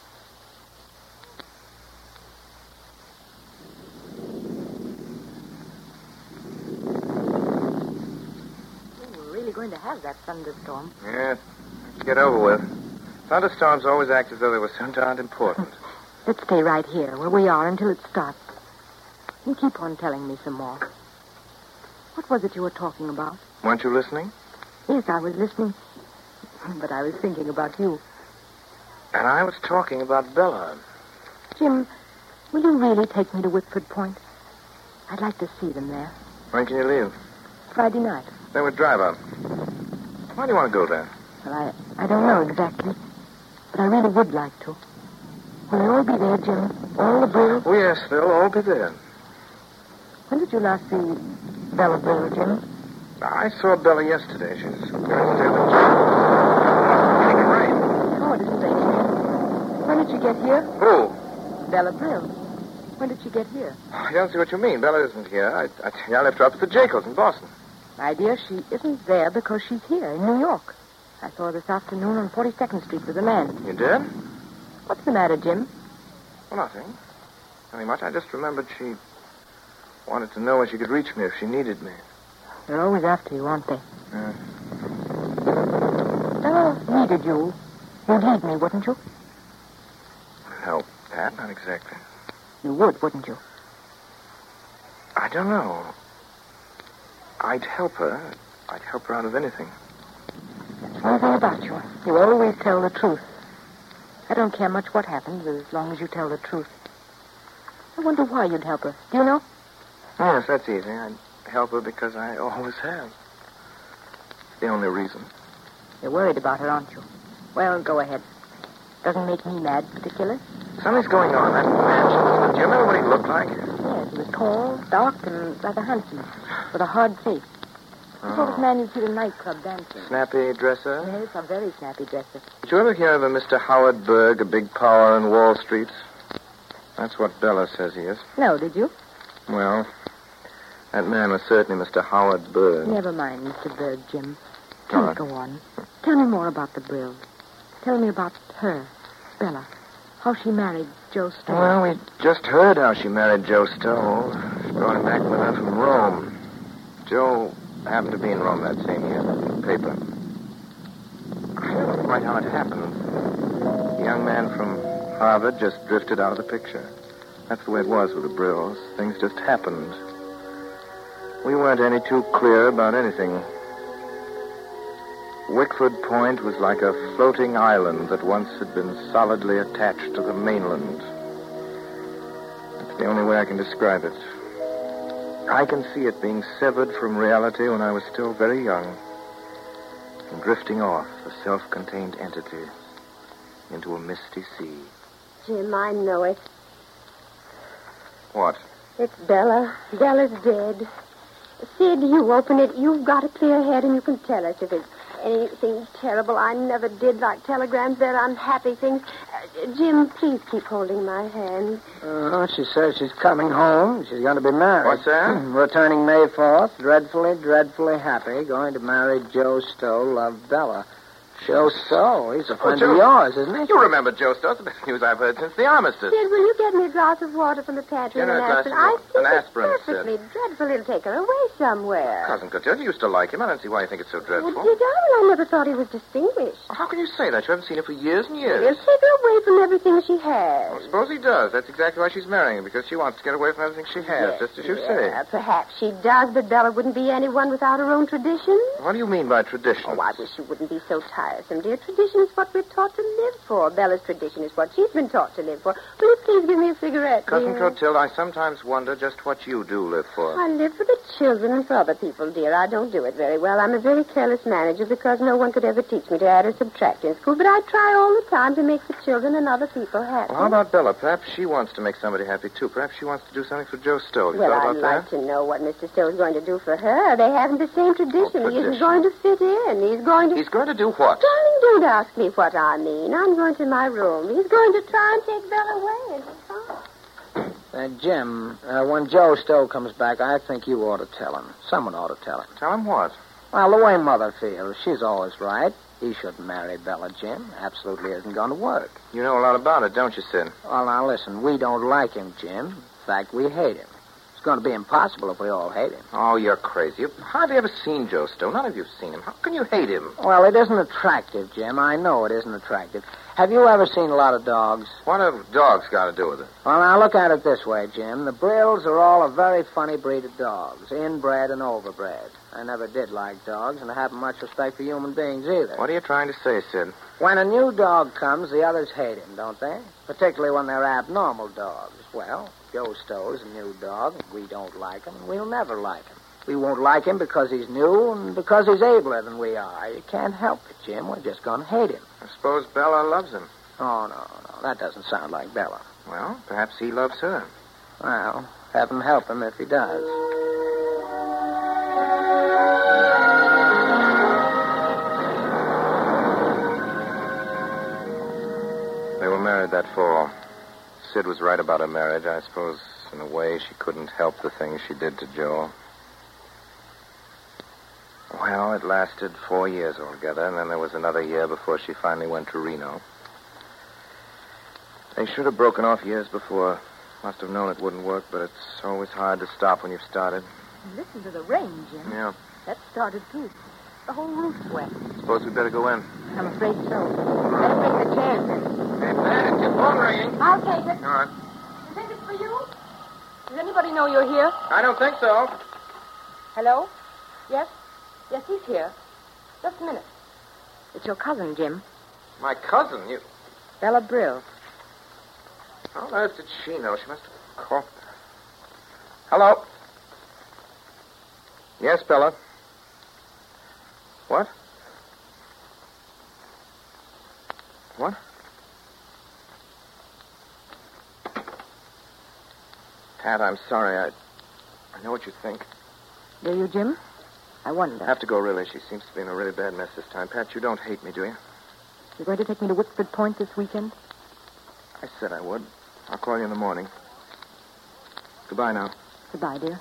S10: We're really going to have that thunderstorm.
S2: Yes. Let's get over with. Thunderstorms always act as though they were so darned important.
S10: Let's stay right here where we are until it stops. You keep on telling me some more. What was it you were talking about?
S2: Weren't you listening?
S10: Yes, I was listening. But I was thinking about you.
S2: And I was talking about Bella.
S10: Jim, will you really take me to Wickford Point? I'd like to see them there.
S2: When can you leave?
S10: Friday night.
S2: Then we'd drive up. Why do you want to go there?
S10: Well, I, I don't know exactly. But I really would like to. Will you all be there, Jim? All the Brills?
S2: Oh, yes, they'll all be there.
S10: When did you last see Bella Brill, Jim?
S2: I saw Bella yesterday. She's very still.
S10: did she get here?
S2: Who?
S10: Bella Brill. When did she get here?
S2: I don't see what you mean. Bella isn't here. I, I, I left her up at the Jacobs in Boston.
S10: My dear, she isn't there because she's here in New York. I saw her this afternoon on forty-second Street with a man.
S2: You did?
S10: What's the matter, Jim?
S2: Well, nothing. Nothing much. I just remembered she wanted to know where she could reach me if she needed me.
S10: They're always after you, aren't they?
S2: Yeah.
S10: Bella needed you. You'd leave me, wouldn't you?
S2: No, Pat, not exactly.
S10: You would, wouldn't you?
S2: I don't know. I'd help her. I'd help her out of anything.
S10: That's one thing about you. You always tell the truth. I don't care much what happens as long as you tell the truth. I wonder why you'd help her. Do you know?
S2: Yes, that's easy. I'd help her because I always have. It's the only reason.
S10: You're worried about her, aren't you? Well, go ahead. Doesn't make me mad, particular.
S2: Something's going on. That man, do you remember what he looked like?
S10: Yes, he was tall, dark, and rather handsome, with a hard face. The sort of man you'd see at a nightclub dancing.
S2: Snappy dresser?
S10: Yes, a very snappy dresser.
S2: Did you ever hear of a Mister Howard Berg, a big power on Wall Street? That's what Bella says he is.
S10: No, did you?
S2: Well, that man was certainly Mister Howard Berg.
S10: Never mind, Mister Berg, Jim.
S2: All
S10: Please
S2: right.
S10: go on. Tell me more about the Brills. Tell me about her, Bella. How she married Joe Stowe.
S2: Well, we just heard how she married Joe Stowe. She brought him back with her from Rome. Joe happened to be in Rome that same year. Paper. I don't know quite how it happened. The young man from Harvard just drifted out of the picture. That's the way it was with the Brills. Things just happened. We weren't any too clear about anything. Wickford Point was like a floating island that once had been solidly attached to the mainland. That's the only way I can describe it. I can see it being severed from reality when I was still very young and drifting off, a self-contained entity, into a misty sea.
S5: Jim, I know it.
S2: What?
S5: It's Bella. Bella's dead. Sid, you open it. You've got a clear head, and you can tell us if it's anything terrible. I never did like telegrams. They're unhappy things. Uh, Jim, please keep holding my hand.
S3: Oh, she says she's coming home. She's going to be married.
S2: What's that?
S3: Returning May fourth. Dreadfully, dreadfully happy. Going to marry Joe Stowe. Love, Bella. Joe Stowe. He's a friend
S2: Joe-
S3: of yours, isn't he?
S2: You remember Joe Stowe. It's the best news I've heard since the armistice.
S5: Sid, will you get me a glass of water from the pantry
S2: Get
S5: and
S2: her
S5: an
S2: a glass
S5: aspirin?
S2: of
S5: I
S2: water.
S5: think
S2: An
S5: it's
S2: aspirin, Sid.
S5: perfectly dreadful. It'll take her away somewhere.
S2: Cousin Clotilde, you used to like him. I don't see why you think it's so
S5: Well,
S2: dreadful.
S5: did I? I never thought he was distinguished.
S2: How can you say that? You haven't seen him for years and years.
S5: He'll take her away from everything she has.
S2: Well, suppose he does. That's exactly why she's marrying him, because she wants to get away from everything she has,
S5: Yes,
S2: just as you
S5: yeah,
S2: say.
S5: perhaps she does, but Bella wouldn't be anyone without her own traditions.
S2: What do you mean by tradition?
S5: Oh, I wish you wouldn't be so tiresome, dear. Tradition is what we're taught to live for. Bella's tradition is what she's been taught to live for. Will you please give me a cigarette,
S2: Cousin
S5: dear?
S2: Clotilde, I sometimes wonder just what you do live for.
S5: I live for the children and for other people, dear. I don't do it very well. I'm a very careless manager because no one could ever teach me to add or subtract in school, but I try all the time to make the children and other people happy.
S2: Well, how about Bella? Perhaps she wants to make somebody happy, too. Perhaps she wants to do something for Joe Stowe. You
S5: Well,
S2: thought
S5: I'd
S2: about
S5: like
S2: that?
S5: to know what Mister Stowe's going to do for her. They haven't the same tradition.
S2: Oh,
S5: He isn't
S2: tradition.
S5: going to fit in. He's going to...
S2: He's going to do what?
S5: Darling, don't ask me what I mean. I'm going to my room. He's going to try and take Bella away. And it's fine.
S3: Uh, Jim, uh, when Joe Stowe comes back, I think you ought to tell him. Someone ought to tell him.
S2: Tell him what?
S3: Well, the way Mother feels, she's always right. He shouldn't marry Bella, Jim. Absolutely isn't going to work.
S2: You know a lot about it, don't you, Sid?
S3: Well, now, listen, we don't like him, Jim. In fact, we hate him. It's going to be impossible if we all hate him.
S2: Oh, you're crazy. You've hardly ever seen Joe Stowe. None of you've seen him. How can you hate him?
S3: Well, it isn't attractive, Jim. I know it isn't attractive. Have you ever seen a lot of dogs?
S2: What have dogs got to do with it?
S3: Well, now, look at it this way, Jim. The Brills are all a very funny breed of dogs, inbred and overbred. I never did like dogs, and I haven't much respect for human beings either.
S2: What are you trying to say, Sid?
S3: When a new dog comes, the others hate him, don't they? Particularly when they're abnormal dogs. Well, Joe Stowe's a new dog, and we don't like him, and we'll never like him. We won't like him because he's new and because he's abler than we are. You can't help it, Jim. We're just going to hate him.
S2: I suppose Bella loves him.
S3: Oh, no, no. That doesn't sound like Bella.
S2: Well, perhaps he loves her.
S3: Well, heaven help him if he does.
S2: They were married that fall. Sid was right about her marriage. I suppose, in a way, she couldn't help the things she did to Joe. Well, it lasted four years altogether, and then there was another year before she finally went to Reno. They should have broken off years before. Must have known it wouldn't work, but it's always hard to stop when you've started.
S10: Listen to the rain, Jim.
S2: Yeah.
S10: That started, too. The whole roof's wet.
S2: Suppose we'd better go in.
S10: I'm afraid so. Better bring the chairs in.
S2: Hey, Pat, your phone ringing.
S10: I'll take it.
S2: All right.
S10: You think it's for you? Does anybody know you're here?
S2: I don't think so.
S10: Hello? Yes? Yes, he's here. Just a minute. It's your cousin, Jim.
S2: My cousin? You...
S10: Bella Brill.
S2: How on earth did she know? She must have called. Hello? Yes, Bella. What? What? Pat, I'm sorry. I, I know what you think.
S10: Do you, Jim? I wonder.
S2: I have to go, really. She seems to be in a really bad mess this time. Pat, you don't hate me, do you?
S10: You're going to take me to Wickford Point this weekend?
S2: I said I would. I'll call you in the morning. Goodbye now.
S10: Goodbye, dear.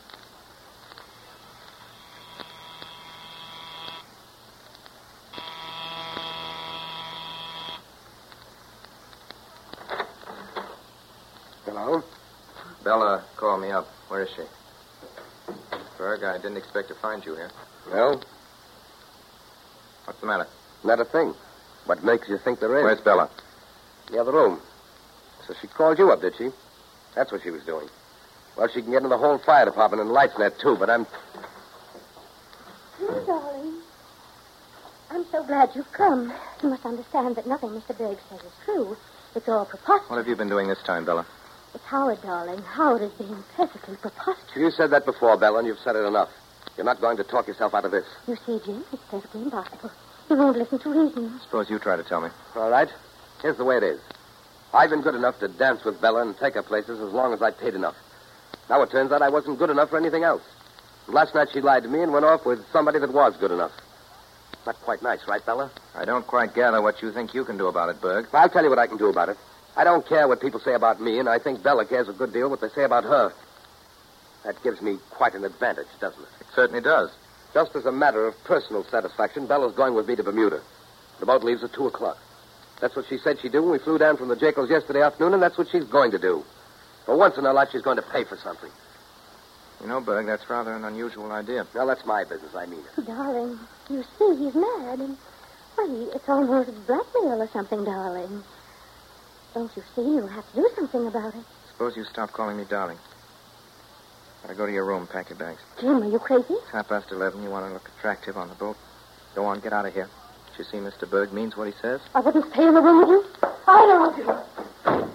S7: Hello?
S2: Bella called me up. Where is she? Berg, I didn't expect to find you here.
S7: Well,
S2: What's the matter?
S7: not a thing. What makes you think there is?
S2: Where's Bella?
S7: The other room. So she called you up, did she? That's what she was doing. Well, she can get into the whole fire department and lights net, too, but I'm...
S4: Oh, darling. I'm so glad you've come. You must understand that nothing Mister Berg says is true. It's all preposterous.
S2: What have you been doing this time, Bella?
S4: It's Howard, darling. Howard is being perfectly preposterous.
S7: You said that before, Bella, and you've said it enough. You're not going to talk yourself out of this.
S4: You see, Jim, it's perfectly impossible. He won't listen to reason.
S2: Suppose you try to tell me.
S7: All right. Here's the way it is. I've been good enough to dance with Bella and take her places as long as I paid enough. Now it turns out I wasn't good enough for anything else. And last night she lied to me and went off with somebody that was good enough. Not quite nice, right, Bella?
S2: I don't quite gather what you think you can do about it, Berg.
S7: I'll tell you what I can do about it. I don't care what people say about me, and I think Bella cares a good deal what they say about her. That gives me quite an advantage, doesn't it?
S2: It certainly does.
S7: Just as a matter of personal satisfaction, Bella's going with me to Bermuda. The boat leaves at two o'clock. That's what she said she'd do when we flew down from the Jacobs yesterday afternoon, and that's what she's going to do. For once in her life, she's going to pay for something.
S2: You know, Berg, that's rather an unusual idea.
S7: Well, that's my business. I mean it.
S4: Darling, you see, he's mad, and, why, it's almost blackmail or something, darling. Don't you see? You'll have to do something about it.
S2: Suppose you stop calling me darling. Gotta go to your room, pack your bags.
S4: Jim, are you crazy?
S2: It's half past eleven. You want to look attractive on the boat. Go on, get out of here. You see Mister Berg means what he says?
S4: I wouldn't stay in the room with you. I know what you...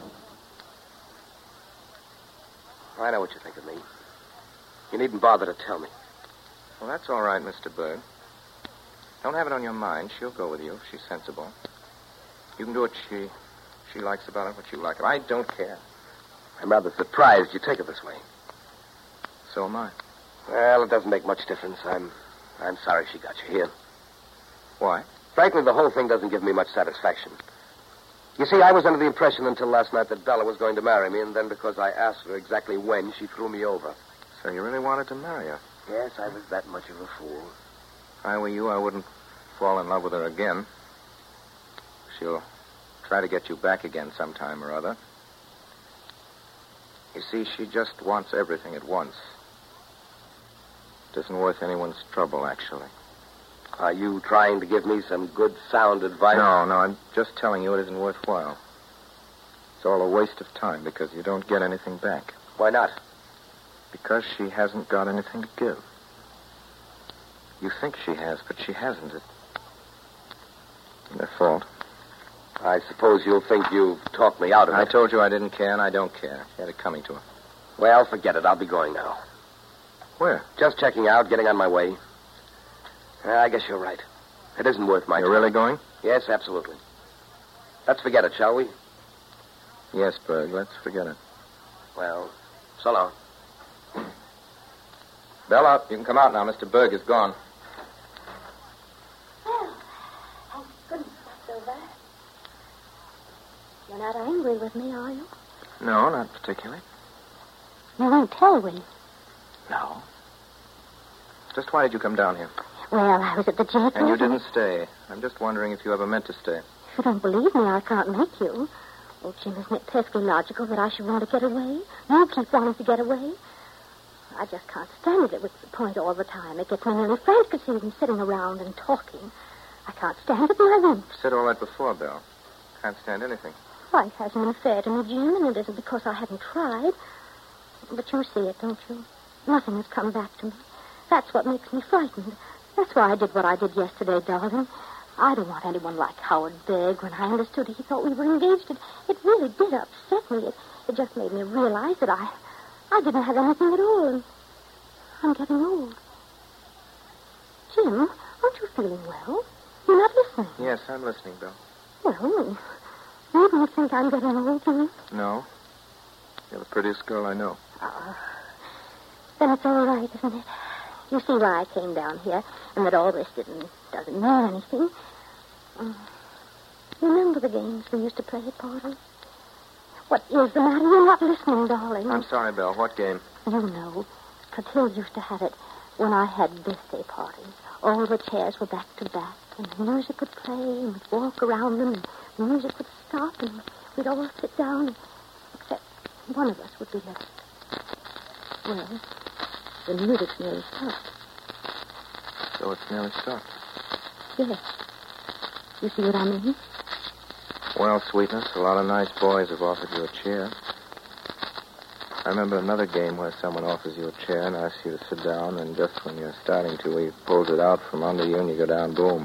S7: I know what you think of me. You needn't bother to tell me.
S2: Well, that's all right, Mister Berg. Don't have it on your mind. She'll go with you if she's sensible. You can do what she she likes about it, what you like. I don't care.
S7: I'm rather surprised you take it this way.
S2: So am I.
S7: Well, it doesn't make much difference. I'm I'm sorry she got you here.
S2: Why?
S7: Frankly, the whole thing doesn't give me much satisfaction. You see, I was under the impression until last night that Bella was going to marry me, and then because I asked her exactly when, she threw me over.
S2: So you really wanted to marry her?
S7: Yes, I was that much of a fool.
S2: If I were you, I wouldn't fall in love with her again. She'll try to get you back again sometime or other. You see, she just wants everything at once. It isn't worth anyone's trouble, actually.
S7: Are you trying to give me some good, sound advice?
S2: No, no, I'm just telling you it isn't worthwhile. It's all a waste of time because you don't get anything back.
S7: Why not?
S2: Because she hasn't got anything to give. You think she has, but she hasn't. It's their fault.
S7: I suppose you'll think you've talked me out of it.
S2: I told you I didn't care, and I don't care. She had it coming to her.
S7: Well, forget it. I'll be going now.
S2: Where?
S7: Just checking out, getting on my way. Uh, I guess you're right. It isn't worth my
S2: You're
S7: time.
S2: really going?
S7: Yes, absolutely. Let's forget it, shall we?
S2: Yes, Berg. Let's forget it.
S7: Well, so long.
S2: Bella, you can come out now. Mister Berg is gone.
S4: Well, thank goodness that's over. You're not angry with me, are you?
S2: No, not particularly.
S4: You won't tell, will you?
S2: No. Just why did you come down here?
S4: Well, I was at the jet.
S2: And you didn't stay. I'm just wondering if you ever meant to stay.
S4: If you don't believe me, I can't make you. Oh, Jim, isn't it perfectly logical that I should want to get away? You keep wanting to get away. I just can't stand it at Wickford Point all the time. It gets me nearly frantic to see them sitting around and talking. I can't stand it, and I won't.
S2: You've said all that before, Belle. Can't stand anything.
S4: Life hasn't been fair to me, Jim, and it isn't because I haven't tried. But you see it, don't you? Nothing has come back to me. That's what makes me frightened. That's why I did what I did yesterday, darling. I don't want anyone like Howard Berg. When I understood he thought we were engaged, it, it really did upset me. It, it just made me realize that I, I didn't have anything at all. And I'm getting old. Jim, aren't you feeling well? You're not listening.
S2: Yes, I'm listening, Belle.
S4: Well, you don't think I'm getting old, do you?
S2: No. You're the prettiest girl I know.
S4: Oh, then it's all right, isn't it? You see why I came down here, and that all this didn't doesn't mean anything. Um, remember the games we used to play at parties? What is the matter? You're not listening, darling.
S2: I'm sorry, Belle. What game?
S4: You know, Clotilde used to have it when I had birthday parties. All the chairs were back to back, and the music would play, and we'd walk around them, and the music would stop, and we'd all sit down, except one of us would be left. Well, the music's nearly stopped.
S2: So it's nearly stopped.
S4: Yes. You see what I mean?
S2: Well, sweetness, a lot of nice boys have offered you a chair. I remember another game where someone offers you a chair and asks you to sit down, and just when you're starting to, he pulls it out from under you and you go down, boom.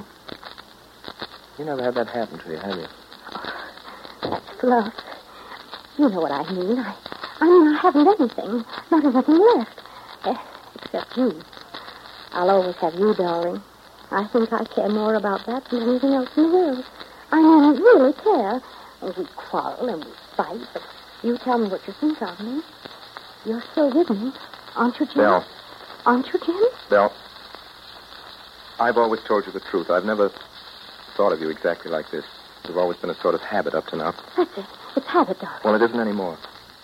S2: You never had that happen to you, have you?
S4: Oh, that's fluff. You know what I mean. I, I mean, I haven't anything. Not anything left. Eh, except you. I'll always have you, darling. I think I care more about that than anything else in the world. I mean, really care. And we quarrel and we fight, but you tell me what you think of me. You're still with me, aren't you, Jim?
S2: Belle.
S4: Aren't you, Jim?
S2: Belle, I've always told you the truth. I've never thought of you exactly like this. You've always been a sort of habit up to now.
S4: That's it. It's habit, darling.
S2: Well, it isn't anymore.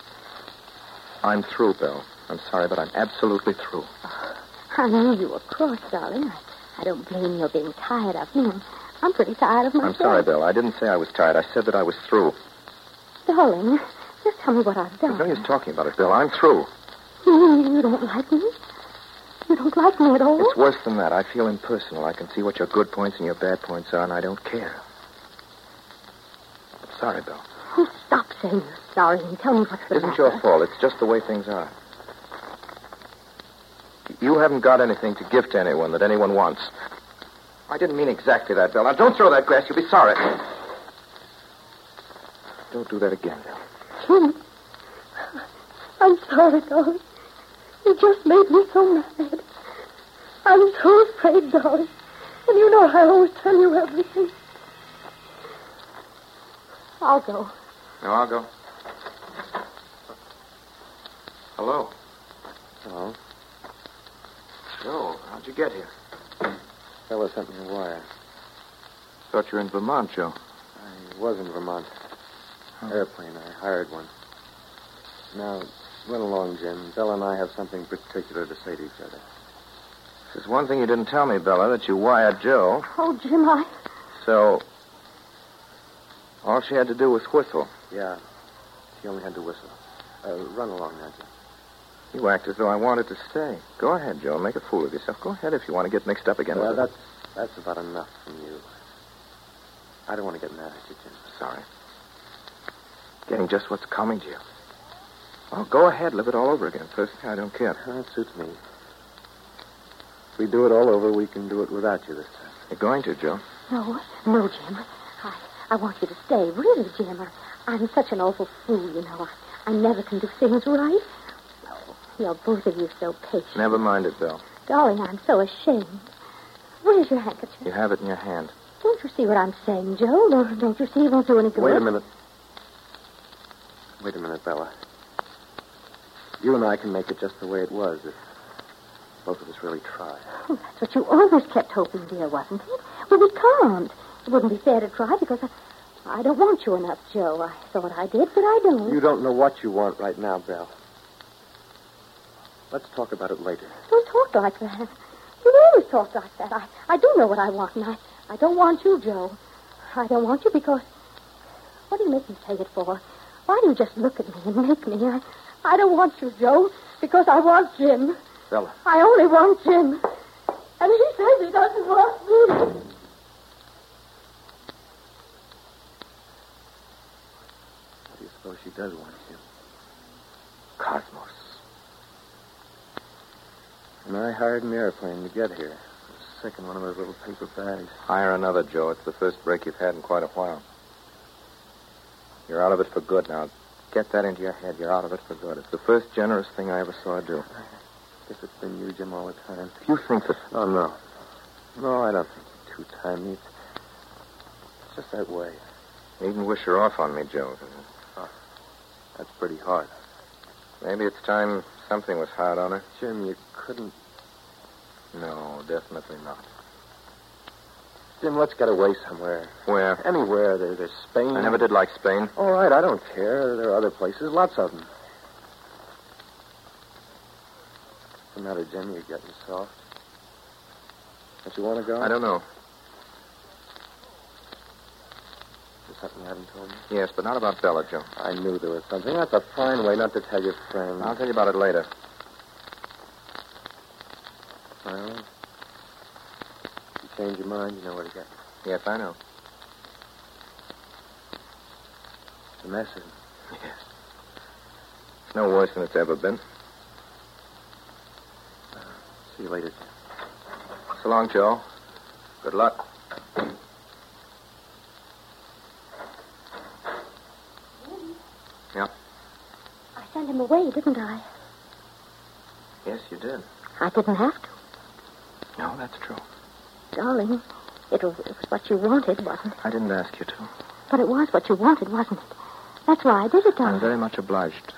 S2: I'm through, Belle. I'm sorry, but I'm absolutely through.
S4: Oh, I knew you were cross, darling. I, I don't blame you for being tired of me. I'm pretty tired of myself.
S2: I'm sorry, Belle. I didn't say I was tired. I said that I was through.
S4: Darling, just tell me what I've done.
S2: There's no use talking about it, Belle. I'm through.
S4: You, you don't like me? You don't like me at all?
S2: It's worse than that. I feel impersonal. I can see what your good points and your bad points are, and I don't care. I'm sorry, Belle.
S4: Oh, stop saying you're sorry and tell me what's the
S2: It isn't
S4: matter.
S2: your fault. It's just the way things are. You haven't got anything to give to anyone that anyone wants. I didn't mean exactly that, Belle. Now, don't throw that glass. You'll be sorry. Don't do that again, Belle.
S4: Jim, I'm sorry, darling. You just made me so mad. I'm so afraid, darling. And you know I always tell you everything. I'll go.
S2: No, I'll go. Hello.
S8: Hello.
S2: Joe, how'd you get here?
S8: Fella sent me a wire.
S2: Thought you were in Vermont, Joe.
S8: I was in Vermont.
S2: Oh.
S8: Airplane. I hired one. Now, run along, Jim. Bella and I have something particular to say to each other.
S2: There's one thing you didn't tell me, Bella, that you wired Joe.
S4: Oh, Jim, I...
S2: So, all she had to do was whistle.
S8: Yeah. She only had to whistle. Uh, run along now, Jim.
S2: You act as though I wanted to stay. Go ahead, Joe. Make a fool of yourself. Go ahead if you want to get mixed up again.
S8: Well,
S2: with it.
S8: that's, that's about enough from you. I don't want to get mad at you, Jim.
S2: Sorry. Getting just what's coming to you. Well, go ahead. Live it all over again. Personally, I don't care.
S8: That suits me. If we do it all over, we can do it without you this time.
S2: You're going to, Joe.
S4: No, no, Jim. I, I want you to stay. Really, Jim. I, I'm such an awful fool, you know. I, I never can do things right. Oh, you're both of you so patient.
S2: Never mind it, Belle.
S4: Darling, I'm so ashamed. Where's your handkerchief?
S2: You have it in your hand.
S4: Don't you see what I'm saying, Joe? Or don't you see it won't do any good?
S8: Wait a minute. Wait a minute, Bella. You and I can make it just the way it was if both of us really try.
S4: Oh, that's what you always kept hoping, dear, wasn't it? Well, we can't. It wouldn't be fair to try because I... I don't want you enough, Joe. I thought I did, but I don't.
S8: You don't know what you want right now, Belle. Let's talk about it later.
S4: Don't talk like that. You always talk like that. I, I do know what I want, and I, I don't want you, Joe. I don't want you because... What do you make me say it for? Why do you just look at me and make me? I, I don't want you, Joe, because I want Jim.
S8: Bella.
S4: I only want Jim. And he says he doesn't want me.
S8: What do you suppose she does want, Jim? Cosmos. And I hired an airplane to get here. I was sick in one of those little paper bags.
S2: Hire another, Joe. It's the first break you've had in quite a while. You're out of it for good now. Get that into your head. You're out of it for good. It's the first generous thing I ever saw her do.
S8: I guess it's been you, Jim, all the time.
S2: You think that...
S8: Oh, no. No, I don't think you're two-timey. It's, it's just that way.
S2: You needn't wish her off on me, Joe.
S8: Oh, that's pretty hard.
S2: Maybe it's time something was hard on her.
S8: Jim, you couldn't...
S2: No, definitely not.
S8: Jim, let's get away somewhere.
S2: Where?
S8: Anywhere. There, there's Spain.
S2: I never did like Spain.
S8: All right, I don't care. There are other places, lots of them. What's the matter, Jim? You're getting soft. Don't you want to go?
S2: I don't know.
S8: There's something you haven't told me?
S2: Yes, but not about Bella, Joe.
S8: I knew there was something. That's a fine way not to tell your friend.
S2: I'll tell you about it later.
S8: Well, if you change your mind, you know where to get me.
S2: Yes, I know.
S8: It's a message.
S2: Yes. It's no worse than it's ever been.
S8: Uh, see you later, Jim.
S2: So long, Joe. Good luck. Yeah.
S4: I sent him away, didn't I?
S2: Yes, you did.
S4: I didn't have to.
S2: No, that's true.
S4: Darling, it was, it was what you wanted, wasn't it?
S2: I didn't ask you to.
S4: But it was what you wanted, wasn't it? That's why I did it, darling.
S2: I'm very much obliged.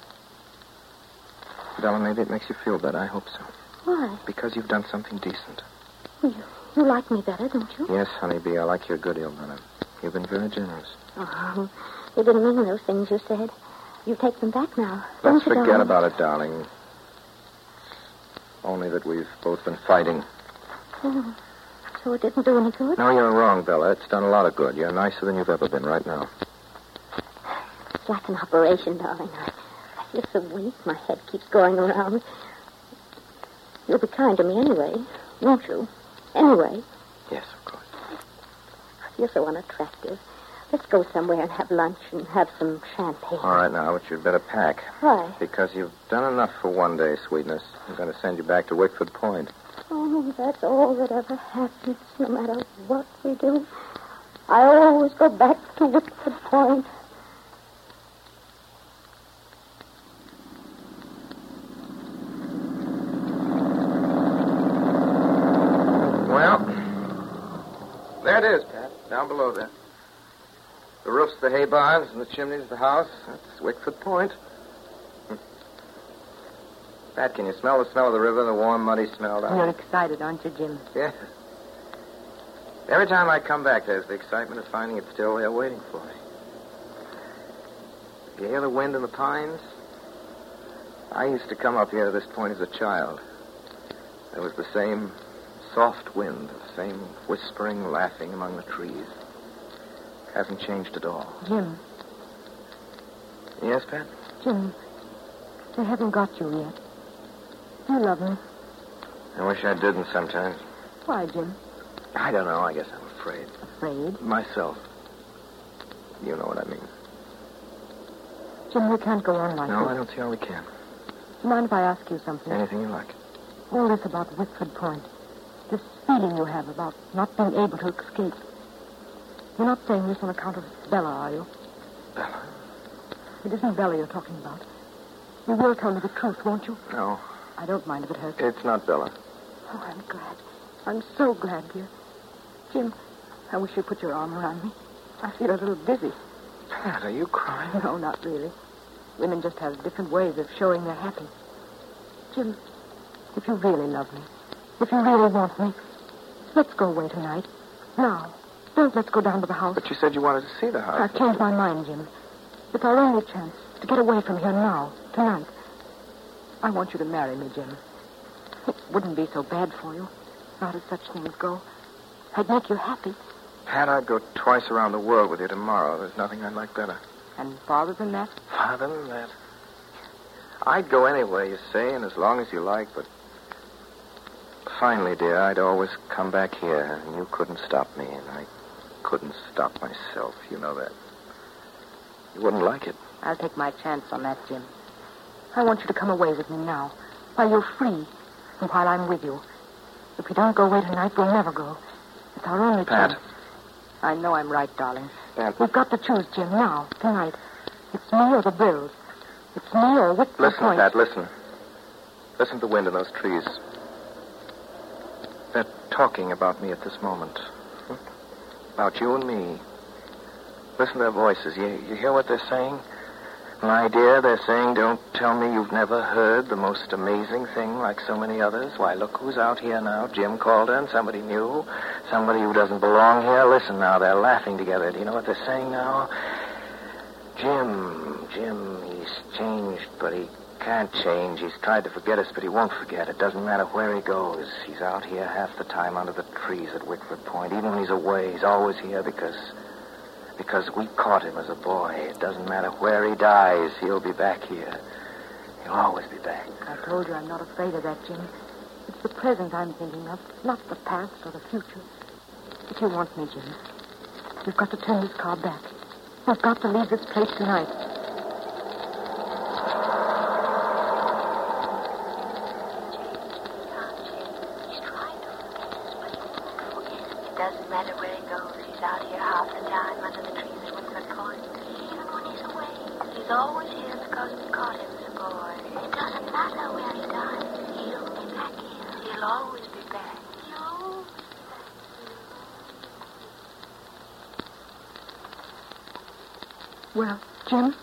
S2: Bella, maybe it makes you feel better. I hope so.
S4: Why?
S2: Because you've done something decent.
S4: You, you like me better, don't you?
S2: Yes, honeybee, I like you a good deal better. You've been very generous.
S4: Oh, you didn't mean those things you said. You take them back now.
S2: Let's
S4: don't you,
S2: forget
S4: darling?
S2: about it, darling. Only that we've both been fighting.
S4: Oh, so it didn't do any good?
S2: No, you're wrong, Bella. It's done a lot of good. You're nicer than you've ever been right now.
S4: It's like an operation, darling. I, I feel so weak. My head keeps going around. You'll be kind to me anyway, won't you? Anyway.
S2: Yes, of course.
S4: I feel so unattractive. Let's go somewhere and have lunch and have some champagne.
S2: All right, now, but you'd better pack.
S4: Why?
S2: Because you've done enough for one day, sweetness. I'm going to send you back to Wickford Point.
S4: Oh, that's all that ever happens, no matter what we do. I always go back to Wickford Point.
S2: Well, there it is, Pat, down below there. The roof's the hay barns and the chimney's the house. That's Wickford Point. Hmm. Pat, can you smell the smell of the river, the warm, muddy smell down
S10: You're
S2: there?
S10: excited, aren't you, Jim?
S2: Yes. Every time I come back, there's the excitement of finding it still there waiting for me. You hear the wind in the pines? I used to come up here to this point as a child. There was the same soft wind, the same whispering, laughing among the trees. Hasn't changed at all.
S10: Jim.
S2: Yes, Pat?
S10: Jim, they haven't got you yet. Do you love me?
S2: I wish I didn't sometimes.
S10: Why, Jim?
S2: I don't know. I guess I'm afraid.
S10: Afraid?
S2: Myself. You know what I mean.
S10: Jim, we can't go on like
S2: No,
S10: this.
S2: I don't see how we can.
S10: Do you mind if I ask you something?
S2: Anything you like.
S10: All this about Wickford Point. This feeling you have about not being able to escape. You're not saying this on account of Bella, are you?
S2: Bella?
S10: It isn't Bella you're talking about. You will tell me the truth, won't you?
S2: No.
S10: I don't mind if it hurts.
S2: It's not Bella.
S10: Oh, I'm glad. I'm so glad, dear. Jim, I wish you'd put your arm around me. I feel a little dizzy.
S2: Pat, are you crying?
S10: No, not really. Women just have different ways of showing they're happy. Jim, if you really love me, if you really want me, let's go away tonight. Now. Don't let's go down to the house.
S11: But you said you wanted to see the house.
S10: I've changed my mind, Jim. It's our only chance to get away from here now, tonight. I want you to marry me, Jim. It wouldn't be so bad for you, not as such things go. I'd make you happy.
S11: Pat, I'd go twice around the world with you tomorrow. There's nothing I'd like better.
S10: And farther than that?
S11: Farther than that. I'd go anywhere, you say, and as long as you like, but... Finally, dear, I'd always come back here, and you couldn't stop me, and I couldn't stop myself. You know that. You wouldn't like it.
S10: I'll take my chance on that, Jim. I want you to come away with me now, while you're free, and while I'm with you. If we don't go away tonight, we'll never go. It's our only
S11: Pat.
S10: chance. I know I'm right, darling.
S11: Pat.
S10: We've got to choose, Jim, now, tonight. It's me or the bills. It's me or Wickford
S11: Listen,
S10: Point.
S11: Pat, listen. Listen to the wind in those trees. They're talking about me at this moment. Hmm? About you and me. Listen to their voices. You, you hear what they're saying? My dear, they're saying, don't tell me you've never heard the most amazing thing like so many others. Why, look who's out here now. Jim Calder, somebody new. Somebody who doesn't belong here. Listen now, they're laughing together. Do you know what they're saying now? Jim, Jim, he's changed, but he can't change. He's tried to forget us, but he won't forget. It doesn't matter where he goes. He's out here half the time under the trees at Wickford Point. Even when he's away, he's always here because... Because we caught him as a boy. It doesn't matter where he dies. He'll be back here. He'll always be back.
S10: I told you I'm not afraid of that, Jim. It's the present I'm thinking of, not the past or the future. If you want me, Jim, you've got to turn this car back. I've got to leave this place tonight.
S12: It doesn't matter where he goes. He's out here half the time under the trees at Wickford Point. Even when he's away, he's always here because we caught him as a boy. It doesn't matter where he dies. He'll be back here. He'll always be back. He'll always be back.
S10: Well, Jim?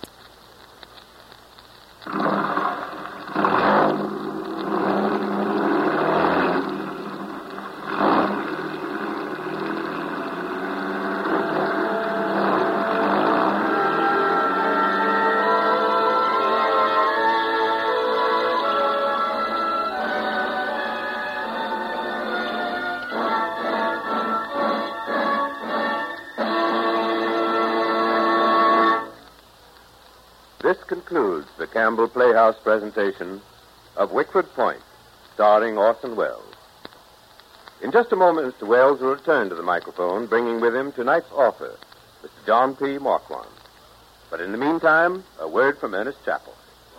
S1: This concludes the Campbell Playhouse presentation of Wickford Point, starring Orson Welles. In just a moment, Mister Welles will return to the microphone, bringing with him tonight's author, Mister John P. Marquand. But in the meantime, a word from Ernest Chappell.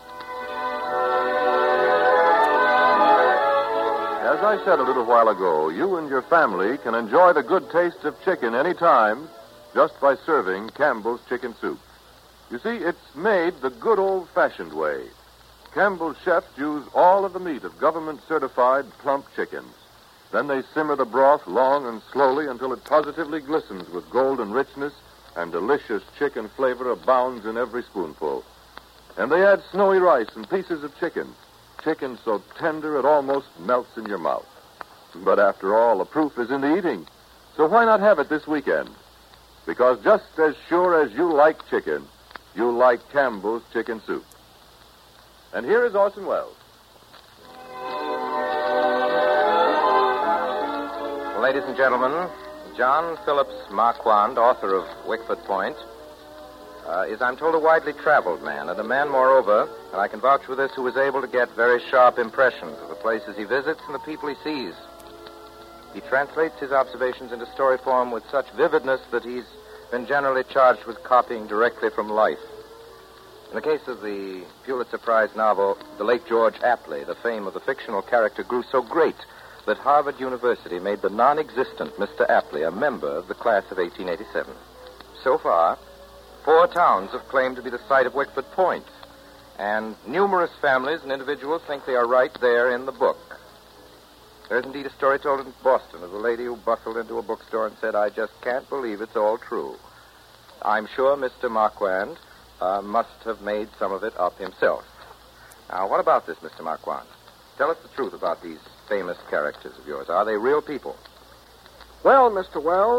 S1: As I said a little while ago, you and your family can enjoy the good taste of chicken any time just by serving Campbell's Chicken Soup. You see, it's made the good old-fashioned way. Campbell's chefs use all of the meat of government-certified plump chickens. Then they simmer the broth long and slowly until it positively glistens with golden richness and delicious chicken flavor abounds in every spoonful. And they add snowy rice and pieces of chicken. Chicken so tender it almost melts in your mouth. But after all, the proof is in the eating. So why not have it this weekend? Because just as sure as you like chicken, you like Campbell's Chicken Soup. And here is Orson Welles.
S2: Ladies and gentlemen, John Phillips Marquand, author of Wickford Point, uh, is, I'm told, a widely traveled man, and a man, moreover, and I can vouch for this, who is able to get very sharp impressions of the places he visits and the people he sees. He translates his observations into story form with such vividness that he's been generally charged with copying directly from life. In the case of the Pulitzer Prize novel, The Late George Apley, the fame of the fictional character grew so great that Harvard University made the non-existent Mister Apley a member of the class of eighteen eighty-seven. So far, four towns have claimed to be the site of Wickford Point, and numerous families and individuals think they are right there in the book. There's indeed a story told in Boston of a lady who bustled into a bookstore and said, I just can't believe it's all true. I'm sure Mister Marquand uh, must have made some of it up himself. Now, what about this, Mister Marquand? Tell us the truth about these famous characters of yours. Are they real people?
S13: Well, Mister Wells,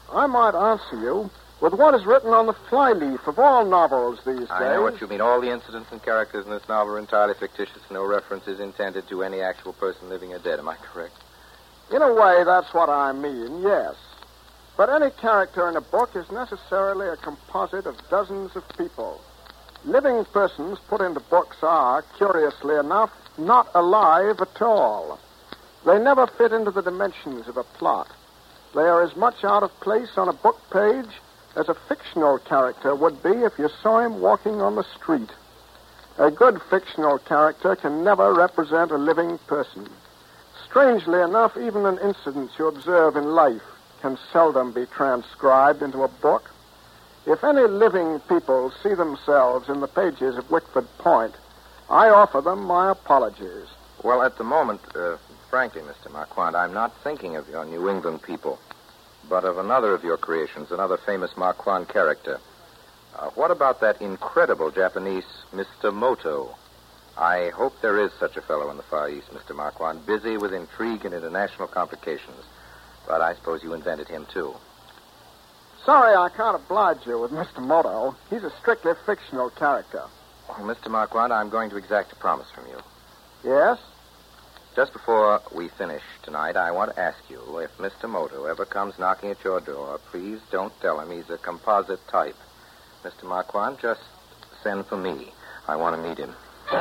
S13: I might answer you with what is written on the flyleaf of all novels these days.
S2: I know what you mean. All the incidents and characters in this novel are entirely fictitious. No reference is intended to any actual person living or dead. Am I correct?
S13: In a way, that's what I mean, yes. But any character in a book is necessarily a composite of dozens of people. Living persons put into books are, curiously enough, not alive at all. They never fit into the dimensions of a plot. They are as much out of place on a book page as a fictional character would be if you saw him walking on the street. A good fictional character can never represent a living person. Strangely enough, even an incident you observe in life can seldom be transcribed into a book. If any living people see themselves in the pages of Wickford Point, I offer them my apologies.
S2: Well, at the moment, uh, frankly, Mister Marquand, I'm not thinking of your New England people, but of another of your creations, another famous Marquand character. Uh, what about that incredible Japanese Mister Moto? I hope there is such a fellow in the Far East, Mister Marquand, busy with intrigue and international complications. But I suppose you invented him, too.
S13: Sorry I can't oblige you with Mister Moto. He's a strictly fictional character.
S2: Well, Mister Marquand, I'm going to exact a promise from you.
S13: Yes?
S2: Just before we finish tonight, I want to ask you, if Mister Moto ever comes knocking at your door, please don't tell him he's a composite type. Mister Marquand, just send for me. I want to meet him.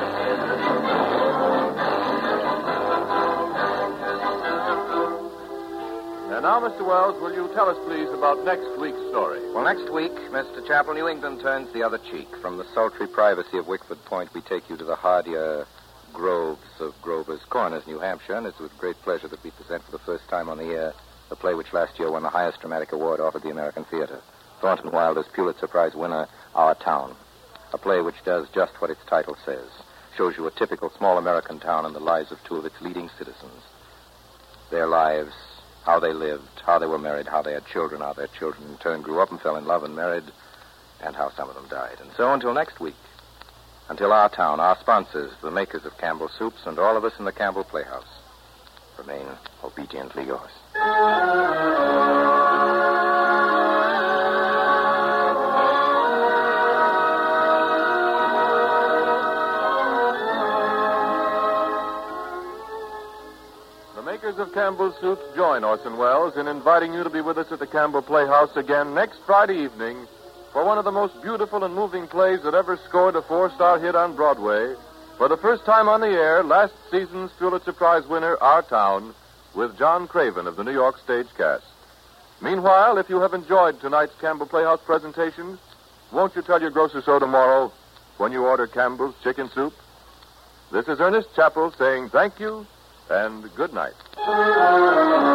S1: And now, Mister Wells, will you tell us, please, about next week's story?
S2: Well, next week, Mister Chappell, New England turns the other cheek. From the sultry privacy of Wickford Point, we take you to the hardier groves of Grover's Corners, New Hampshire, and it's with great pleasure that we present for the first time on the air the play which last year won the highest dramatic award offered the American theater, Thornton Wilder's Pulitzer Prize winner, Our Town. A play which does just what its title says, shows you a typical small American town and the lives of two of its leading citizens. Their lives, how they lived, how they were married, how they had children, how their children in turn grew up and fell in love and married, and how some of them died. And so until next week, until Our Town, our sponsors, the makers of Campbell Soups, and all of us in the Campbell Playhouse remain obediently yours.
S1: The makers of Campbell Soups join Orson Welles in inviting you to be with us at the Campbell Playhouse again next Friday evening for one of the most beautiful and moving plays that ever scored a four-star hit on Broadway. For the first time on the air, last season's Pulitzer Prize winner, Our Town, with John Craven of the New York stage cast. Meanwhile, if you have enjoyed tonight's Campbell Playhouse presentation, won't you tell your grocer so tomorrow when you order Campbell's Chicken Soup? This is Ernest Chappell saying thank you and good night.